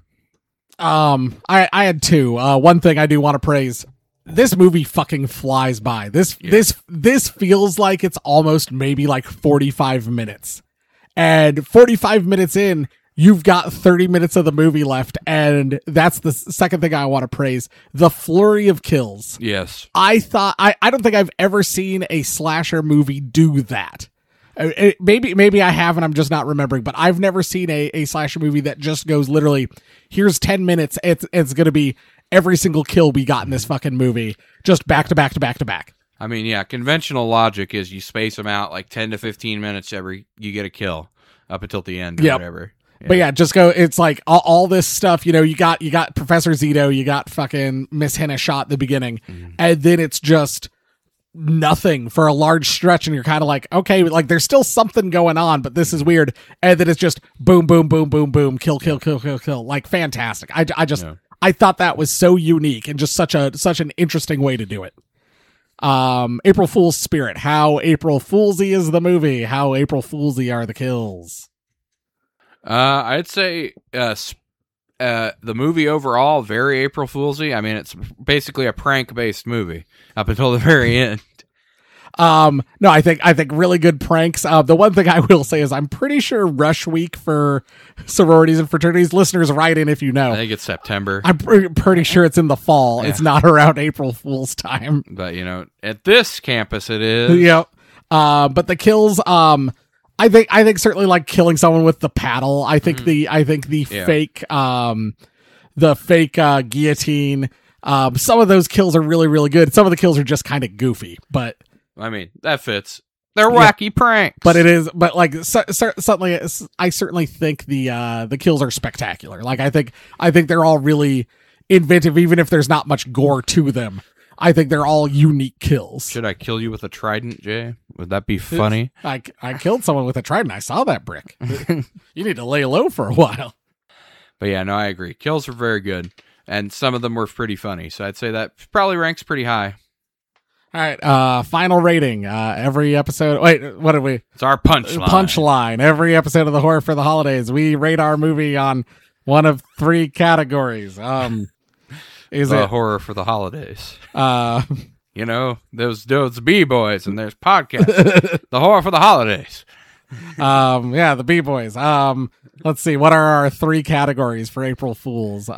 S1: I had two. One thing I do want to praise. This movie fucking flies by. This feels like it's almost maybe like 45 minutes. And 45 minutes in, you've got 30 minutes of the movie left, and that's the second thing I want to praise. The flurry of kills.
S2: Yes.
S1: I don't think I've ever seen a slasher movie do that. Maybe I have and I'm just not remembering, but I've never seen a slasher movie that just goes literally, here's 10 minutes, it's going to be every single kill we got in this fucking movie, just back to back to back to back.
S2: I mean, yeah, conventional logic is you space them out like 10 to 15 minutes you get a kill up until the end or whatever. Yeah.
S1: But yeah, just go, it's like all this stuff, you got Professor Zito, you got fucking Miss Henna shot at the beginning, and then it's just nothing for a large stretch, and you're kind of like, okay, like there's still something going on, but this is weird, and then it's just boom, boom, boom, boom, boom, kill, kill, kill, kill, kill, like fantastic. I thought that was so unique and just such an interesting way to do it. April Fool's Spirit. How April Foolsy is the movie. How April Foolsy are the kills.
S2: I'd say the movie overall very April Foolsy. I mean, it's basically a prank-based movie up until the very end.
S1: No, I think really good pranks. The one thing I will say is I'm pretty sure Rush Week for sororities and fraternities, listeners, write in if you know.
S2: I think it's September.
S1: I'm pretty sure it's in the fall. Yeah. It's not around April Fool's time.
S2: But, at this campus it is.
S1: Yeah. But the kills, I think certainly like killing someone with the paddle. I think the fake guillotine. Some of those kills are really, really good. Some of the kills are just kind of goofy, but
S2: I mean, that fits. They're wacky pranks.
S1: But certainly, I certainly think the kills are spectacular. Like I think they're all really inventive, even if there's not much gore to them. I think they're all unique kills.
S2: Should I kill you with a trident, Jay? Would that be funny?
S1: I killed someone with a trident. I saw that brick. You need to lay low for a while.
S2: But yeah, no, I agree. Kills were very good, and some of them were pretty funny. So I'd say that probably ranks pretty high.
S1: All right, final rating. Every episode. Wait, what did we?
S2: It's our punchline.
S1: Punchline. Every episode of the Horror for the Holidays, we rate our movie on one of three categories. Is
S2: the
S1: it
S2: Horror for the Holidays? Those B-boys and there's podcasts. The Horror for the Holidays.
S1: Yeah, the B-boys. Let's see. What are our three categories for April Fools?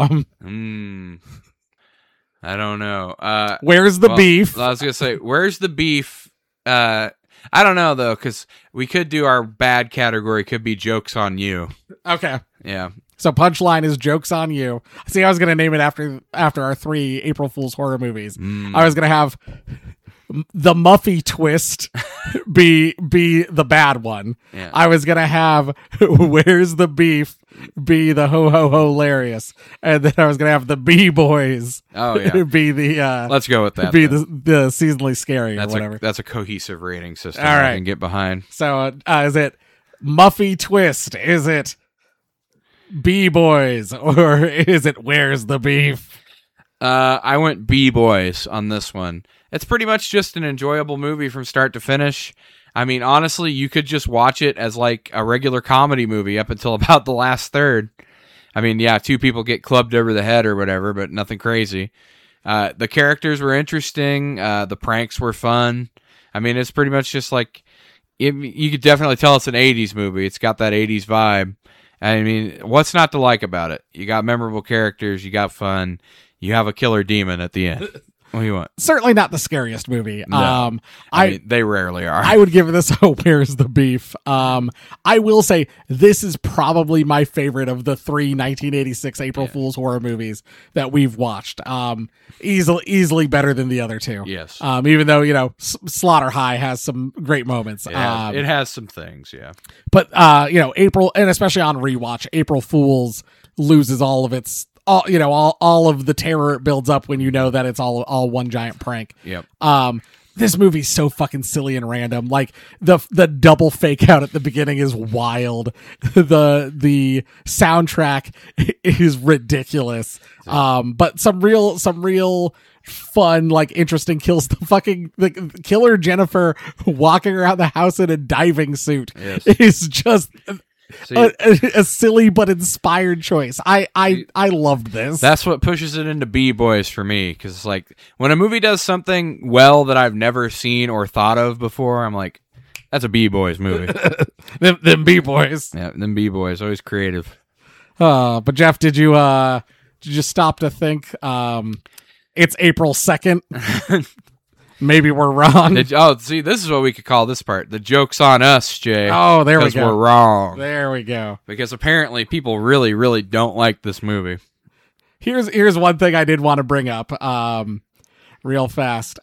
S2: I don't know.
S1: Where's the beef?
S2: I was gonna say, where's the beef? I don't know though, because we could do our bad category. Could be jokes on you.
S1: Okay.
S2: Yeah.
S1: So punchline is jokes on you. See, I was gonna name it after our three April Fool's horror movies. I was gonna have the Muffy twist be the bad one.
S2: Yeah.
S1: I was gonna have where's the beef be the ho ho ho hilarious, and then I was gonna have the B-boys.
S2: Oh yeah,
S1: be the
S2: let's go with that.
S1: Be the seasonally scary or whatever.
S2: That's a cohesive rating system.
S1: All right.
S2: I can get behind.
S1: So is it Muffy twist? Is it B-boys, or is it where's the beef?
S2: I went B-boys on this one. It's pretty much just an enjoyable movie from start to finish. I mean, honestly, you could just watch it as like a regular comedy movie up until about the last third. I mean, yeah, two people get clubbed over the head or whatever, but nothing crazy. The characters were interesting. The pranks were fun. I mean, it's pretty much just like, you could definitely tell it's an 80s movie. It's got that 80s vibe. I mean, what's not to like about it? You got memorable characters, you got fun, you have a killer demon at the end. What do you want?
S1: Certainly not the scariest movie.
S2: No. I mean, they rarely are.
S1: I would give this a Where's the Beef. I will say this is probably my favorite of the 3 1986 April Fool's horror movies that we've watched. Easily better than the other two.
S2: Yes.
S1: Even though, you know, Slaughter High has some great moments.
S2: It has some things, yeah.
S1: But, you know, April, and especially on rewatch, April Fool's loses all of its all of the terror it builds up when you know that it's all one giant prank.
S2: Yep.
S1: This movie's so fucking silly and random. Like the double fake out at the beginning is wild. The soundtrack is ridiculous. But some real fun, like interesting kills. The killer Jennifer walking around the house in a diving suit is just a silly but inspired choice. I loved this.
S2: That's what pushes it into B-Boys for me, because like when a movie does something well that I've never seen or thought of before, I'm like, that's a B-Boys movie.
S1: them B-Boys.
S2: Yeah, them B-Boys, always creative.
S1: But Jeff, did you stop to think it's April 2nd? Maybe we're wrong.
S2: See, this is what we could call this part. The joke's on us, Jay.
S1: Oh, there we go.
S2: Because we're wrong.
S1: There we go.
S2: Because apparently people really, really don't like this movie.
S1: Here's one thing I did want to bring up real fast.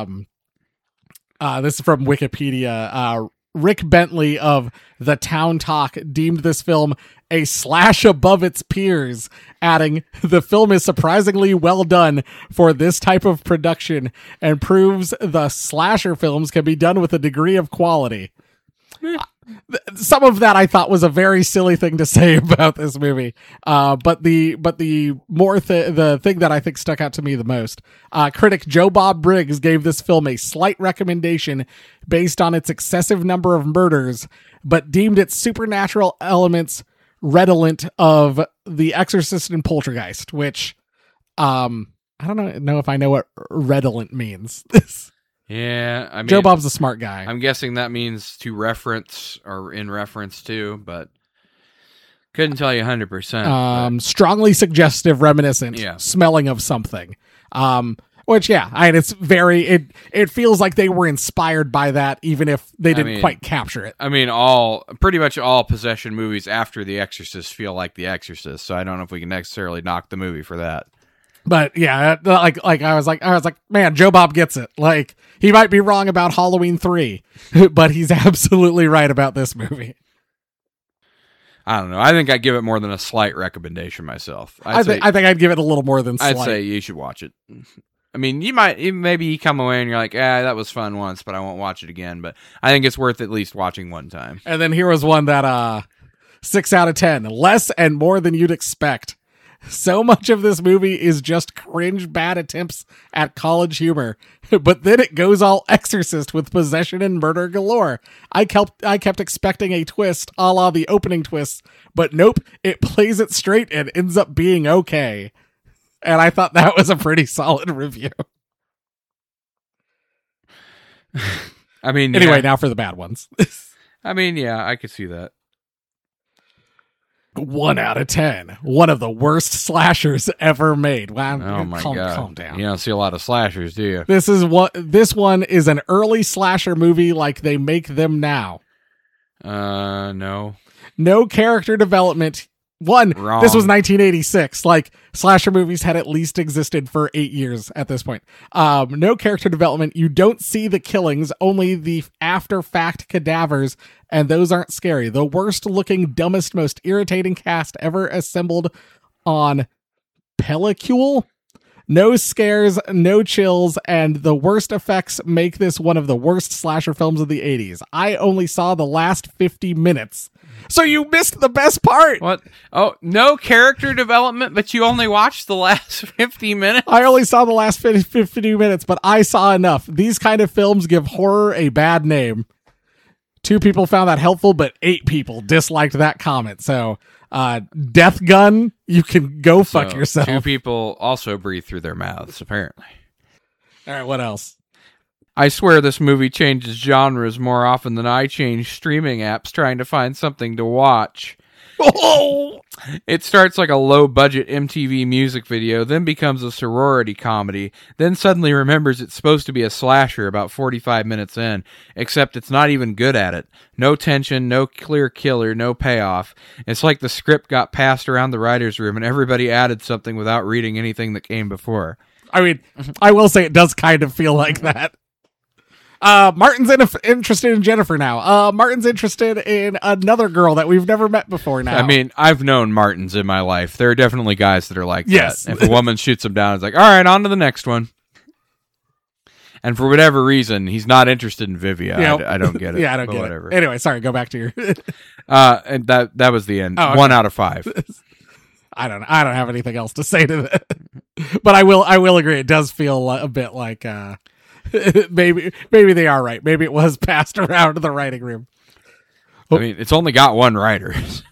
S1: This is from Wikipedia. Rick Bentley of The Town Talk deemed this film a slash above its peers, adding, "The film is surprisingly well done for this type of production and proves the slasher films can be done with a degree of quality." Some of that I thought was a very silly thing to say about this movie. But the thing that I think stuck out to me the most, critic Joe Bob Briggs gave this film a slight recommendation based on its excessive number of murders, but deemed its supernatural elements redolent of The Exorcist and Poltergeist, which, I don't know if I know what redolent means.
S2: Yeah, I mean,
S1: Joe Bob's a smart guy.
S2: I'm guessing that means to reference or in reference to, but couldn't tell you 100%.
S1: Strongly suggestive, reminiscent, smelling of something. Which, it's very, it feels like they were inspired by that, even if they didn't quite capture it.
S2: I mean, pretty much all possession movies after The Exorcist feel like The Exorcist, so I don't know if we can necessarily knock the movie for that.
S1: But yeah, like I was like, man, Joe Bob gets it. Like, he might be wrong about Halloween 3, but he's absolutely right about this movie.
S2: I don't know. I think I'd give it more than a slight recommendation myself.
S1: I think I'd give it a little more than slight.
S2: I'd say you should watch it. I mean, maybe you come away and you're like, that was fun once, but I won't watch it again. But I think it's worth at least watching one time.
S1: And then here was one that 6 out of 10, less and more than you'd expect. So much of this movie is just cringe bad attempts at college humor, but then it goes all Exorcist with possession and murder galore. I kept expecting a twist a la the opening twist, but nope, it plays it straight and ends up being okay. And I thought that was a pretty solid review.
S2: I mean,
S1: anyway, now for the bad ones.
S2: I mean, I could see that.
S1: 1 out of 10. One of the worst slashers ever made. Wow,
S2: oh my God.
S1: Calm down.
S2: You don't see a lot of slashers, do you?
S1: This one is an early slasher movie like they make them now.
S2: No.
S1: No character development. Wrong. This was 1986. Like, slasher movies had at least existed for 8 years at this point. No character development. You don't see the killings, only the after-fact cadavers, and those aren't scary. The worst-looking, dumbest, most irritating cast ever assembled on pellicule. No scares, no chills, and the worst effects make this one of the worst slasher films of the 80s. I only saw the last 50 minutes. So you missed the best part.
S2: What? Oh, no character development, but you only watched the last 50 minutes?
S1: I only saw the last 50 minutes, but I saw enough. These kind of films give horror a bad name. 2 people found that helpful, but 8 people disliked that comment. So, Death Gun, you can go fuck yourself.
S2: 2 people also breathe through their mouths, apparently.
S1: All right, what else?
S2: I swear this movie changes genres more often than I change streaming apps trying to find something to watch.
S1: Oh!
S2: It starts like a low-budget MTV music video, then becomes a sorority comedy, then suddenly remembers it's supposed to be a slasher about 45 minutes in, except it's not even good at it. No tension, no clear killer, no payoff. It's like the script got passed around the writer's room and everybody added something without reading anything that came before.
S1: I mean, I will say it does kind of feel like that. Martin's interested in Jennifer now. Martin's interested in another girl that we've never met before now.
S2: I mean, I've known Martins in my life. There are definitely guys that are like
S1: Yes.
S2: that. If a woman shoots him down, it's like, all right, on to the next one. And for whatever reason, he's not interested in Vivia. I don't get it.
S1: Yeah, I don't
S2: but
S1: get
S2: whatever.
S1: it. Anyway, sorry, go back to your...
S2: And that was the end.
S1: Oh, okay.
S2: 1 out of 5.
S1: I don't have anything else to say to that. But I will agree, it does feel a bit like... maybe they are right. Maybe it was passed around the writing room.
S2: I mean, it's only got one writer.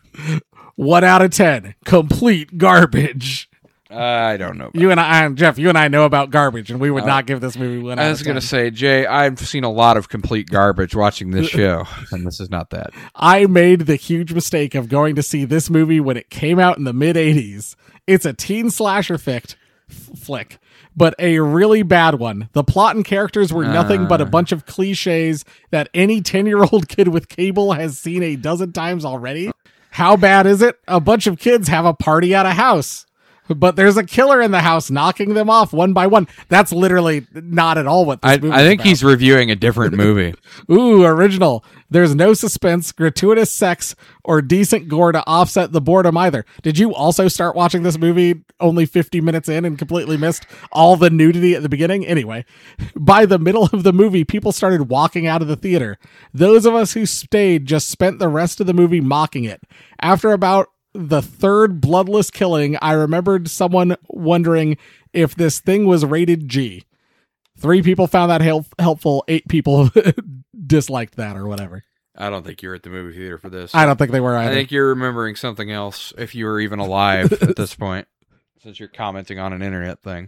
S1: 1 out of 10. Complete garbage.
S2: I don't know.
S1: Jeff, you and I know about garbage, and we would not give this movie 1 out of 10.
S2: I was going to say, Jay, I've seen a lot of complete garbage watching this show, and this is not that.
S1: I made the huge mistake of going to see this movie when it came out in the mid-'80s. It's a teen slasher flick, but a really bad one. The plot and characters were nothing but a bunch of cliches that any 10-year-old kid with cable has seen a dozen times already. How bad is it? A bunch of kids have a party at a house, but there's a killer in the house knocking them off one by one. That's literally not at all what this movie is
S2: I think
S1: about.
S2: he's reviewing a different movie.
S1: Ooh, original. There's no suspense, gratuitous sex, or decent gore to offset the boredom either. Did you also start watching this movie only 50 minutes in and completely missed all the nudity at the beginning? Anyway, by the middle of the movie, people started walking out of the theater. Those of us who stayed just spent the rest of the movie mocking it. After about the third bloodless killing, I remembered someone wondering if this thing was rated G. 3 people found that helpful. 8 people disliked that or whatever.
S2: I don't think you were at the movie theater for this.
S1: I don't think they were either.
S2: I think you're remembering something else, if you were even alive at this point, since you're commenting on an internet thing.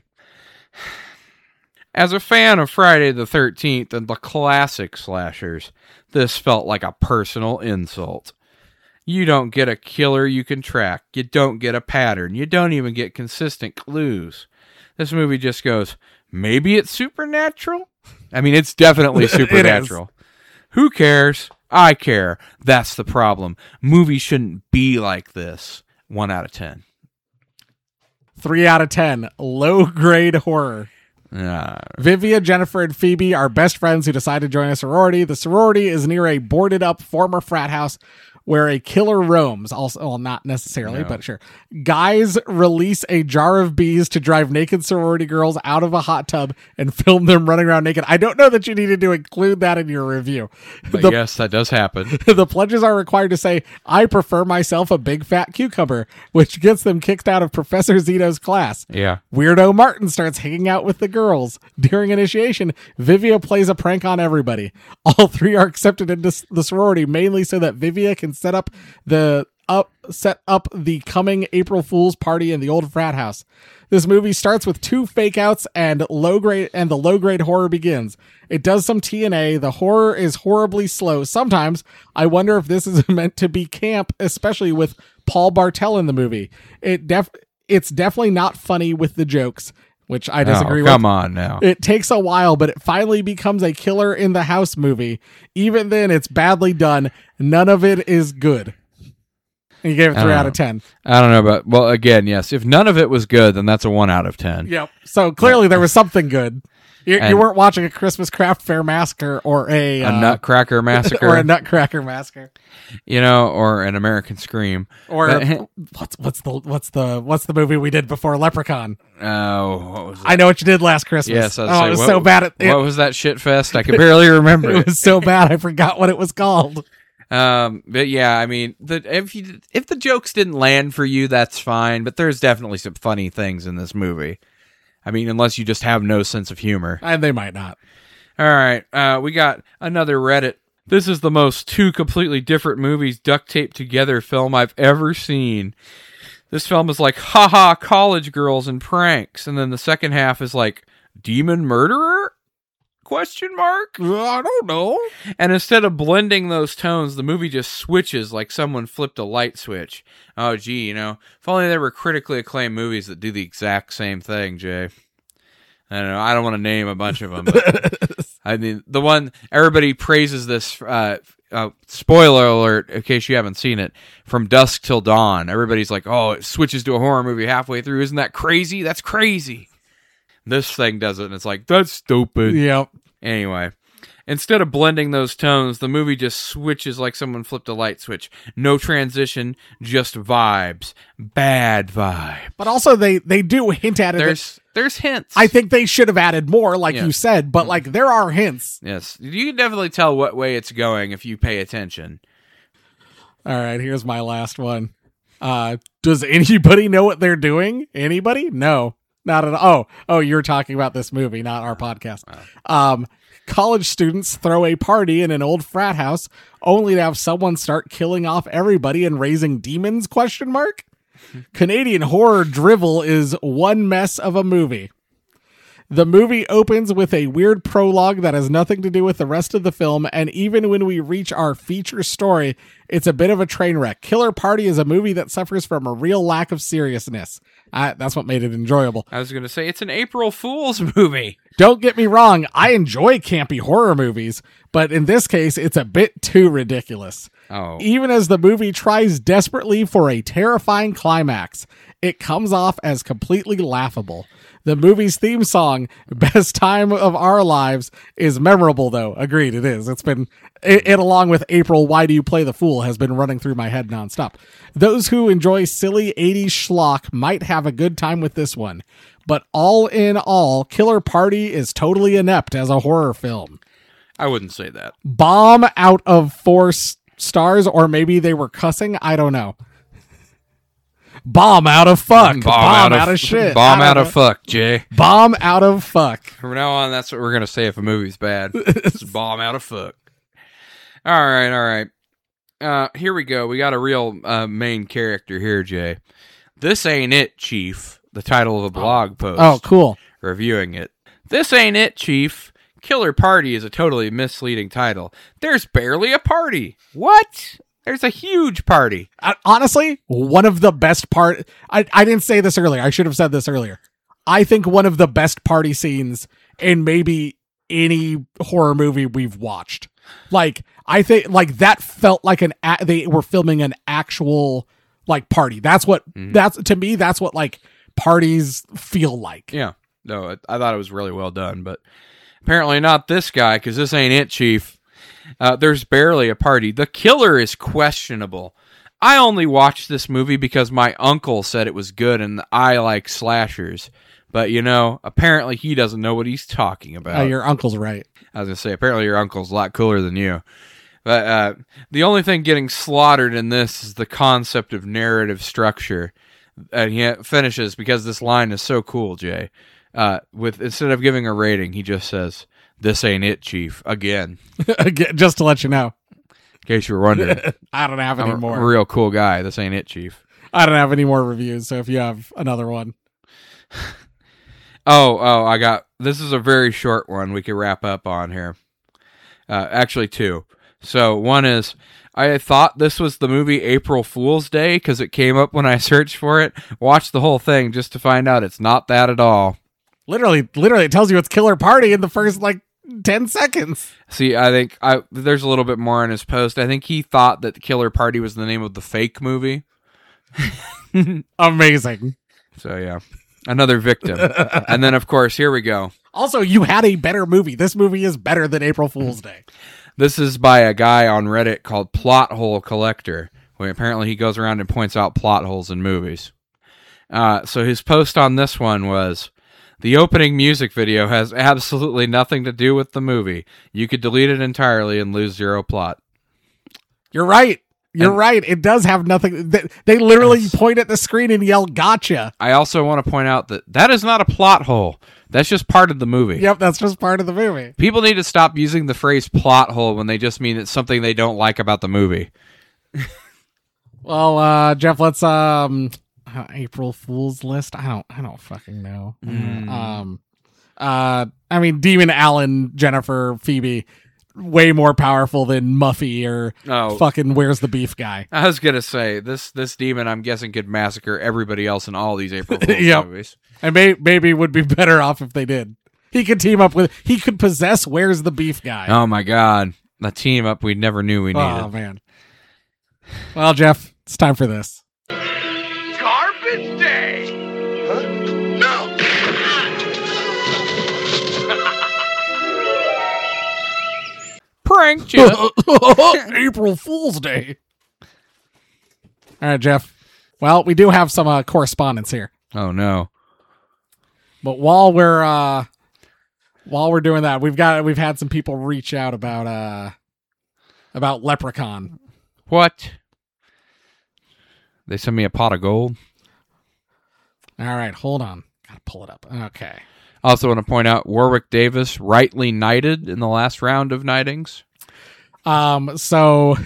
S2: As a fan of Friday the 13th and the classic slashers, this felt like a personal insult. You don't get a killer you can track. You don't get a pattern. You don't even get consistent clues. This movie just goes, maybe it's supernatural? I mean, it's definitely supernatural. Who cares? I care. That's the problem. Movies shouldn't be like this. 1 out of 10.
S1: 3 out of 10. Low grade horror. Vivia, Jennifer, and Phoebe are best friends who decide to join a sorority. The sorority is near a boarded up former frat house where a killer roams. Also, well, not necessarily, but sure. Guys release a jar of bees to drive naked sorority girls out of a hot tub and film them running around naked. I don't know that you needed to include that in your review.
S2: But yes, that does happen.
S1: The pledges are required to say, I prefer myself a big fat cucumber, which gets them kicked out of Professor Zito's class.
S2: Yeah.
S1: Weirdo Martin starts hanging out with the girls. During initiation, Vivia plays a prank on everybody. All 3 are accepted into the sorority, mainly so that Vivia can set up the coming April Fool's party in the old frat house. This movie starts with 2 fake outs and the low grade horror begins. It does some TNA. The horror is horribly slow. Sometimes I wonder if this is meant to be camp, especially with Paul Bartel in the movie. It's definitely not funny with the jokes, which I disagree with.
S2: Come on now.
S1: It takes a while, but it finally becomes a killer in the house movie. Even then, it's badly done. None of it is good. And you gave it 3 out of 10.
S2: I don't know about, well, again, yes. If none of it was good, then that's a 1 out of 10.
S1: Yep. So clearly there was something good. You weren't watching a Christmas Craft Fair Massacre or a
S2: Nutcracker Massacre.
S1: Or a Nutcracker Massacre.
S2: You know, or an American Scream.
S1: Or what's the movie we did before Leprechaun?
S2: Oh, what was that?
S1: I know what you did last Christmas.
S2: Yes,
S1: it was so bad.
S2: What was that shit fest? I can barely remember
S1: it was so bad I forgot what it was called.
S2: But yeah, I mean, if the jokes didn't land for you, that's fine. But there's definitely some funny things in this movie. I mean, unless you just have no sense of humor.
S1: And they might not.
S2: All right, we got another Reddit. This is the most 2 completely different movies duct taped together film I've ever seen. This film is like, haha, college girls and pranks. And then the second half is like, demon murderer? ? Question mark?
S1: I don't know.
S2: And instead of blending those tones, the movie just switches like someone flipped a light switch. Oh, gee, if only there were critically acclaimed movies that do the exact same thing, Jay. I don't know. I don't want to name a bunch of them, but I mean, the one everybody praises this, spoiler alert, in case you haven't seen it, From Dusk Till Dawn. Everybody's like, oh, it switches to a horror movie halfway through. Isn't that crazy? That's crazy. This thing does it, and it's like, that's stupid.
S1: Yep.
S2: Anyway, instead of blending those tones, the movie just switches like someone flipped a light switch. No transition, just vibes. Bad vibe.
S1: But also, they do hint at it.
S2: There's hints.
S1: I think they should have added more, like
S2: Yeah.
S1: you said, but like there are hints.
S2: Yes, you can definitely tell what way it's going if you pay attention.
S1: All right, here's my last one. Does anybody know what they're doing? Anybody? No, not at all. Oh, you're talking about this movie, not our podcast. College students throw a party in an old frat house only to have someone start killing off everybody and raising demons? Question mark. Canadian horror drivel is one mess of a movie. The movie opens with a weird prologue that has nothing to do with the rest of the film, and even when we reach our feature story, it's a bit of a train wreck. Killer Party is a movie that suffers from a real lack of seriousness. That's what made it enjoyable.
S2: I was going to say, it's an April Fool's movie.
S1: Don't get me wrong, I enjoy campy horror movies, but in this case, it's a bit too ridiculous.
S2: Oh.
S1: Even as the movie tries desperately for a terrifying climax, it comes off as completely laughable. The movie's theme song, Best Time of Our Lives, is memorable, though. Agreed, it is. It's been, it along with April, Why Do You Play the Fool, has been running through my head nonstop. Those who enjoy silly 80s schlock might have a good time with this one. But all in all, Killer Party is totally inept as a horror film.
S2: I wouldn't say that.
S1: Bomb out of 4 stars, or maybe they were cussing. I don't know. Bomb out of fuck. Bomb out of shit.
S2: Bomb out of fuck, Jay.
S1: Bomb out of fuck.
S2: From now on, that's what we're going to say if a movie's bad. It's bomb out of fuck. All right. Here we go. We got a real main character here, Jay. This Ain't It, Chief. The title of a blog post.
S1: Oh, cool.
S2: Reviewing it. This Ain't It, Chief. Killer Party is a totally misleading title. There's barely a party. What? There's a huge party.
S1: Honestly, one of the best part. I didn't say this earlier. I should have said this earlier. I think one of the best party scenes in maybe any horror movie we've watched. Like, I think like that felt like they were filming an actual like party. That's what that's to me. That's what like parties feel like.
S2: Yeah. No, I thought it was really well done, but apparently not this guy, because this ain't it, Chief. There's barely a party. The killer is questionable. I only watched this movie because my uncle said it was good and I like slashers. But, apparently he doesn't know what he's talking about.
S1: Your uncle's right.
S2: I was going to say, apparently your uncle's a lot cooler than you. But the only thing getting slaughtered in this is the concept of narrative structure. And he finishes, because this line is so cool, Jay, with instead of giving a rating, he just says, "This ain't it, Chief." Again.
S1: Just to let you know.
S2: In case you were wondering.
S1: I don't have any
S2: I'm
S1: more.
S2: a real cool guy. This ain't it, Chief.
S1: I don't have any more reviews, so if you have another one.
S2: I got... This is a very short one we could wrap up on here. Actually, 2. So, one is, I thought this was the movie April Fool's Day because it came up when I searched for it. Watched the whole thing just to find out it's not that at all.
S1: Literally, it tells you it's Killer Party in the first, 10 seconds.
S2: See, I think there's a little bit more in his post. I think he thought that Killer Party was the name of the fake movie.
S1: Amazing.
S2: So, yeah. Another victim. And then, of course, here we go.
S1: Also, you had a better movie. This movie is better than April Fool's Day.
S2: This is by a guy on Reddit called Plot Hole Collector, where apparently he goes around and points out plot holes in movies. So his post on this one was, "The opening music video has absolutely nothing to do with the movie. You could delete it entirely and lose 0 plot."
S1: You're right. You're right. It does have nothing. They literally point at the screen and yell, "Gotcha."
S2: I also want to point out that is not a plot hole. That's just part of the movie.
S1: Yep, that's just part of the movie.
S2: People need to stop using the phrase plot hole when they just mean it's something they don't like about the movie.
S1: Well, Jeff, let's April Fool's list. I don't fucking know. I mean, Demon Alan, Jennifer, Phoebe, way more powerful than Muffy or fucking Where's the Beef guy.
S2: I was gonna say this demon, I'm guessing, could massacre everybody else in all these April Fool's movies.
S1: And maybe would be better off if they did. He could team up with. He could possess Where's the Beef guy.
S2: Oh my god, the team up we never knew we needed.
S1: Oh man. Well, Jeff, it's time for this.
S4: Garbage day. Huh? No.
S2: Pranked you.
S1: April Fool's Day. All right, Jeff. Well, we do have some correspondence here.
S2: Oh no.
S1: But while we're doing that, we've had some people reach out about Leprechaun.
S2: What? They sent me a pot of gold.
S1: All right, hold on. Gotta pull it up. Okay.
S2: Also want to point out Warwick Davis rightly knighted in the last round of knightings.
S1: So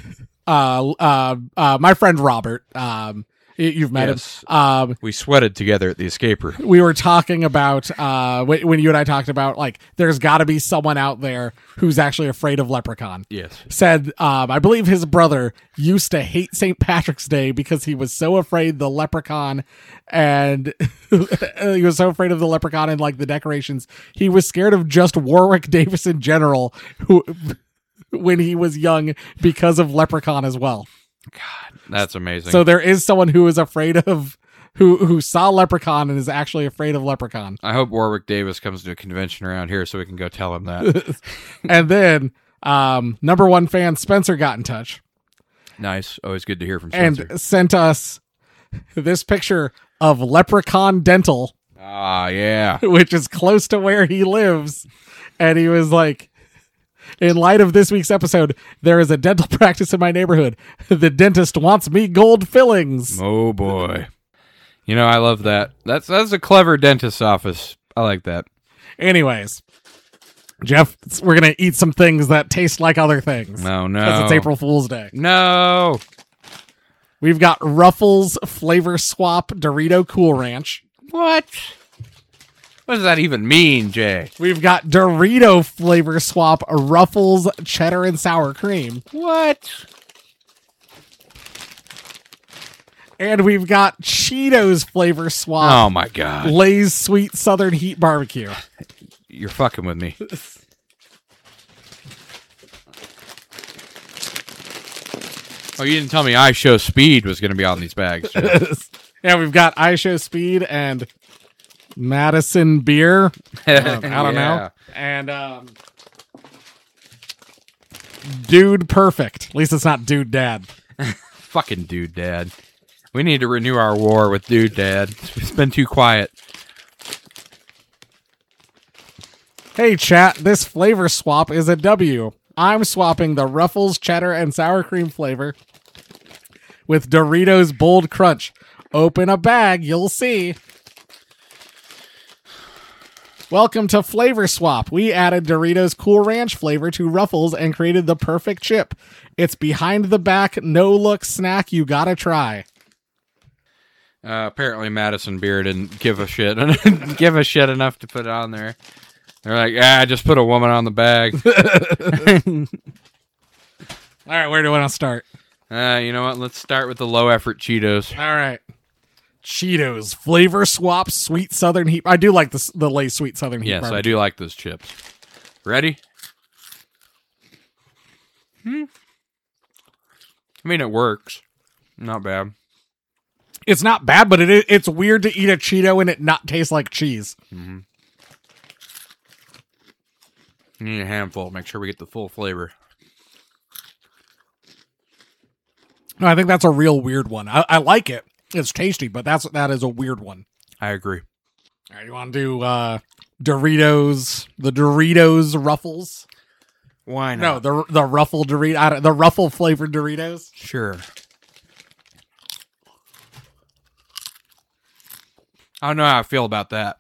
S1: my friend Robert, you've met him.
S2: We sweated together at the escape room.
S1: We were talking about when you and I talked about like there's got to be someone out there who's actually afraid of Leprechaun.
S2: Yes.
S1: Said I believe his brother used to hate St. Patrick's Day because he was so afraid the Leprechaun and he was so afraid of the Leprechaun and like the decorations. He was scared of just Warwick Davis in general who when he was young because of Leprechaun as well.
S2: God, that's amazing.
S1: So there is someone who is afraid of who saw Leprechaun and is actually afraid of Leprechaun.
S2: I hope Warwick Davis comes to a convention around here so we can go tell him that.
S1: And then number one fan Spencer got in touch.
S2: Nice. Always good to hear from Spencer.
S1: And sent us this picture of Leprechaun Dental.
S2: Ah, yeah.
S1: Which is close to where he lives. And he was like, in light of this week's episode, there is a dental practice in my neighborhood. The dentist wants me gold fillings.
S2: Oh boy. You know, I love that. That's a clever dentist's office. I like that.
S1: Anyways, Jeff, we're going to eat some things that taste like other things.
S2: No.
S1: Because it's April Fool's Day.
S2: No.
S1: We've got Ruffles Flavor Swap Dorito Cool Ranch.
S2: What? What does that even mean, Jay?
S1: We've got Dorito Flavor Swap Ruffles Cheddar and Sour Cream.
S2: What?
S1: And we've got Cheetos Flavor Swap.
S2: Oh my god.
S1: Lay's Sweet Southern Heat Barbecue.
S2: You're fucking with me. Oh, you didn't tell me I Show Speed was going to be on these bags.
S1: Yeah, we've got I Show Speed and Madison Beer. I don't know. And Dude Perfect. At least it's not Dude Dad.
S2: Fucking Dude Dad. We need to renew our war with Dude Dad. It's been too quiet.
S1: Hey, chat. This flavor swap is a W. I'm swapping the Ruffles Cheddar and Sour Cream flavor with Doritos Bold Crunch. Open a bag, you'll see. Welcome to Flavor Swap. We added Doritos Cool Ranch flavor to Ruffles and created the perfect chip. It's behind the back, no-look snack you gotta try.
S2: Apparently Madison Beer didn't give a shit enough to put it on there. They're like, just put a woman on the bag.
S1: All right, where do we want to start?
S2: You know what? Let's start with the low-effort Cheetos.
S1: All right. Cheetos Flavor Swap Sweet Southern Heat. I do like the Lay's Sweet Southern Heat.
S2: Yes,
S1: barbecue.
S2: I do like those chips. Ready? I mean, it works. Not bad.
S1: It's not bad, but it's weird to eat a Cheeto and it not taste like cheese.
S2: Mm-hmm. You need a handful. Make sure we get the full flavor.
S1: No, I think that's a real weird one. I like it. It's tasty, but that is a weird one.
S2: I agree.
S1: All right, you want to do Doritos, the Doritos Ruffles?
S2: Why
S1: No,
S2: not?
S1: the Ruffle Dorito, the Ruffle flavored Doritos.
S2: Sure. I don't know how I feel about that.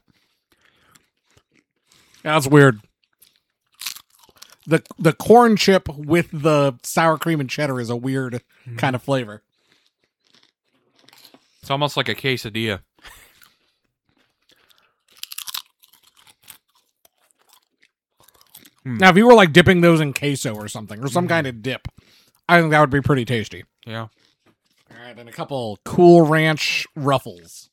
S1: Yeah, that's weird. The corn chip with the sour cream and cheddar is a weird kind of flavor.
S2: It's almost like a quesadilla.
S1: Now, if you were like dipping those in queso or something, or some kind of dip, I think that would be pretty tasty.
S2: Yeah.
S1: All right, and a couple Cool Ranch Ruffles.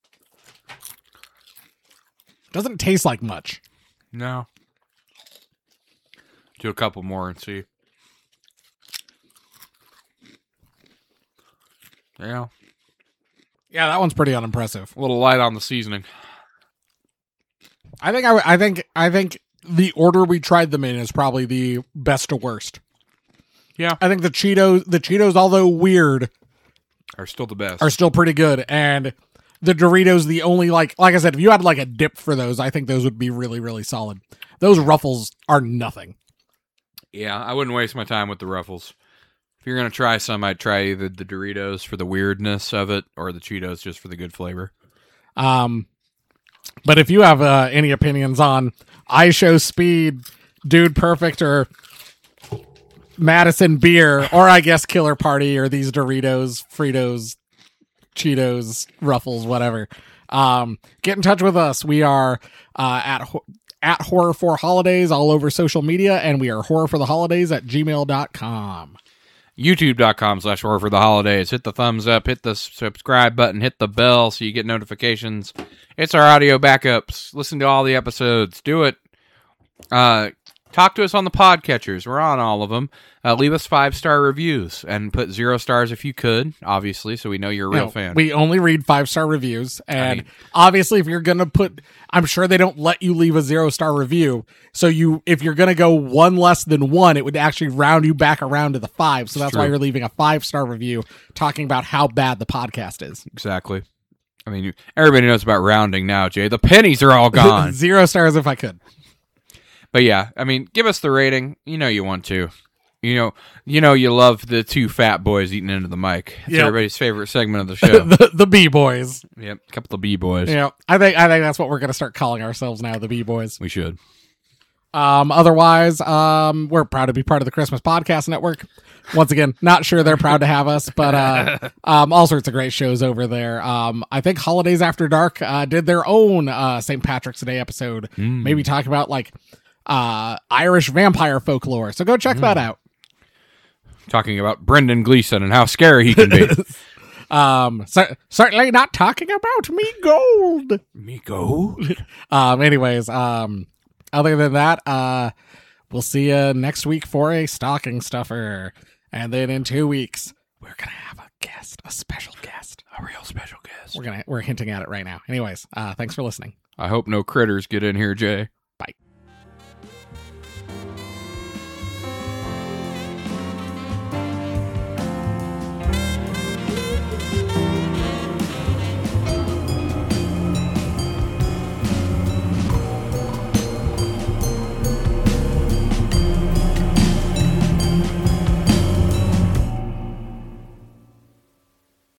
S1: Doesn't taste like much.
S2: No. Do a couple more and see. Yeah.
S1: Yeah, that one's pretty unimpressive.
S2: A little light on the seasoning.
S1: I think the order we tried them in is probably the best to worst.
S2: Yeah.
S1: I think the Cheetos, although weird,
S2: Are still the best.
S1: are still pretty good. And the Doritos, the only like I said, if you had like a dip for those, I think those would be really, really solid. Those Ruffles are nothing.
S2: Yeah, I wouldn't waste my time with the Ruffles. If you're going to try some, I'd try either the Doritos for the weirdness of it or the Cheetos just for the good flavor.
S1: But if you have any opinions on I Show Speed, Dude Perfect, or Madison Beer, or I guess Killer Party, or these Doritos, Fritos, Cheetos, Ruffles, whatever, get in touch with us. We are at Horror for Holidays all over social media, and we are horrorfortheholidays@gmail.com.
S2: YouTube.com/horror for the holidays. Hit the thumbs up, hit the subscribe button, hit the bell so you get notifications. It's our audio backups. Listen to all the episodes. Do it. Talk to us on the podcatchers. We're on all of them. Leave us 5-star reviews and put 0 stars if you could, obviously, so we know you're a real fan.
S1: We only read 5-star reviews, and
S2: I mean,
S1: obviously, if you're gonna put, I'm sure they don't let you leave a 0-star review. So if you're gonna go one less than 1, it would actually round you back around to the 5. So that's why you're leaving a 5-star review talking about how bad the podcast is.
S2: Exactly. I mean, everybody knows about rounding now, Jay. The pennies are all gone.
S1: 0 stars if I could.
S2: But yeah, I mean, give us the rating. You know you want to. You know you love the 2 fat boys eating into the mic. It's
S1: Yep.
S2: everybody's favorite segment of the show.
S1: the B boys.
S2: Yep, a couple of B-boys.
S1: Yeah, I think that's what we're gonna start calling ourselves now, the B boys.
S2: We should.
S1: Otherwise, we're proud to be part of the Christmas Podcast Network. Once again, not sure they're proud to have us, but all sorts of great shows over there. I think Holidays After Dark did their own St. Patrick's Day episode, maybe talk about like Irish vampire folklore. So go check that out.
S2: Talking about Brendan Gleeson and how scary he can be.
S1: Certainly not talking about me gold.
S2: Me go?
S1: Anyways, other than that, we'll see you next week for a stocking stuffer. And then in 2 weeks, we're going to have a guest, a special guest.
S2: A real special guest.
S1: We're hinting at it right now. Anyways, thanks for listening.
S2: I hope no critters get in here, Jay.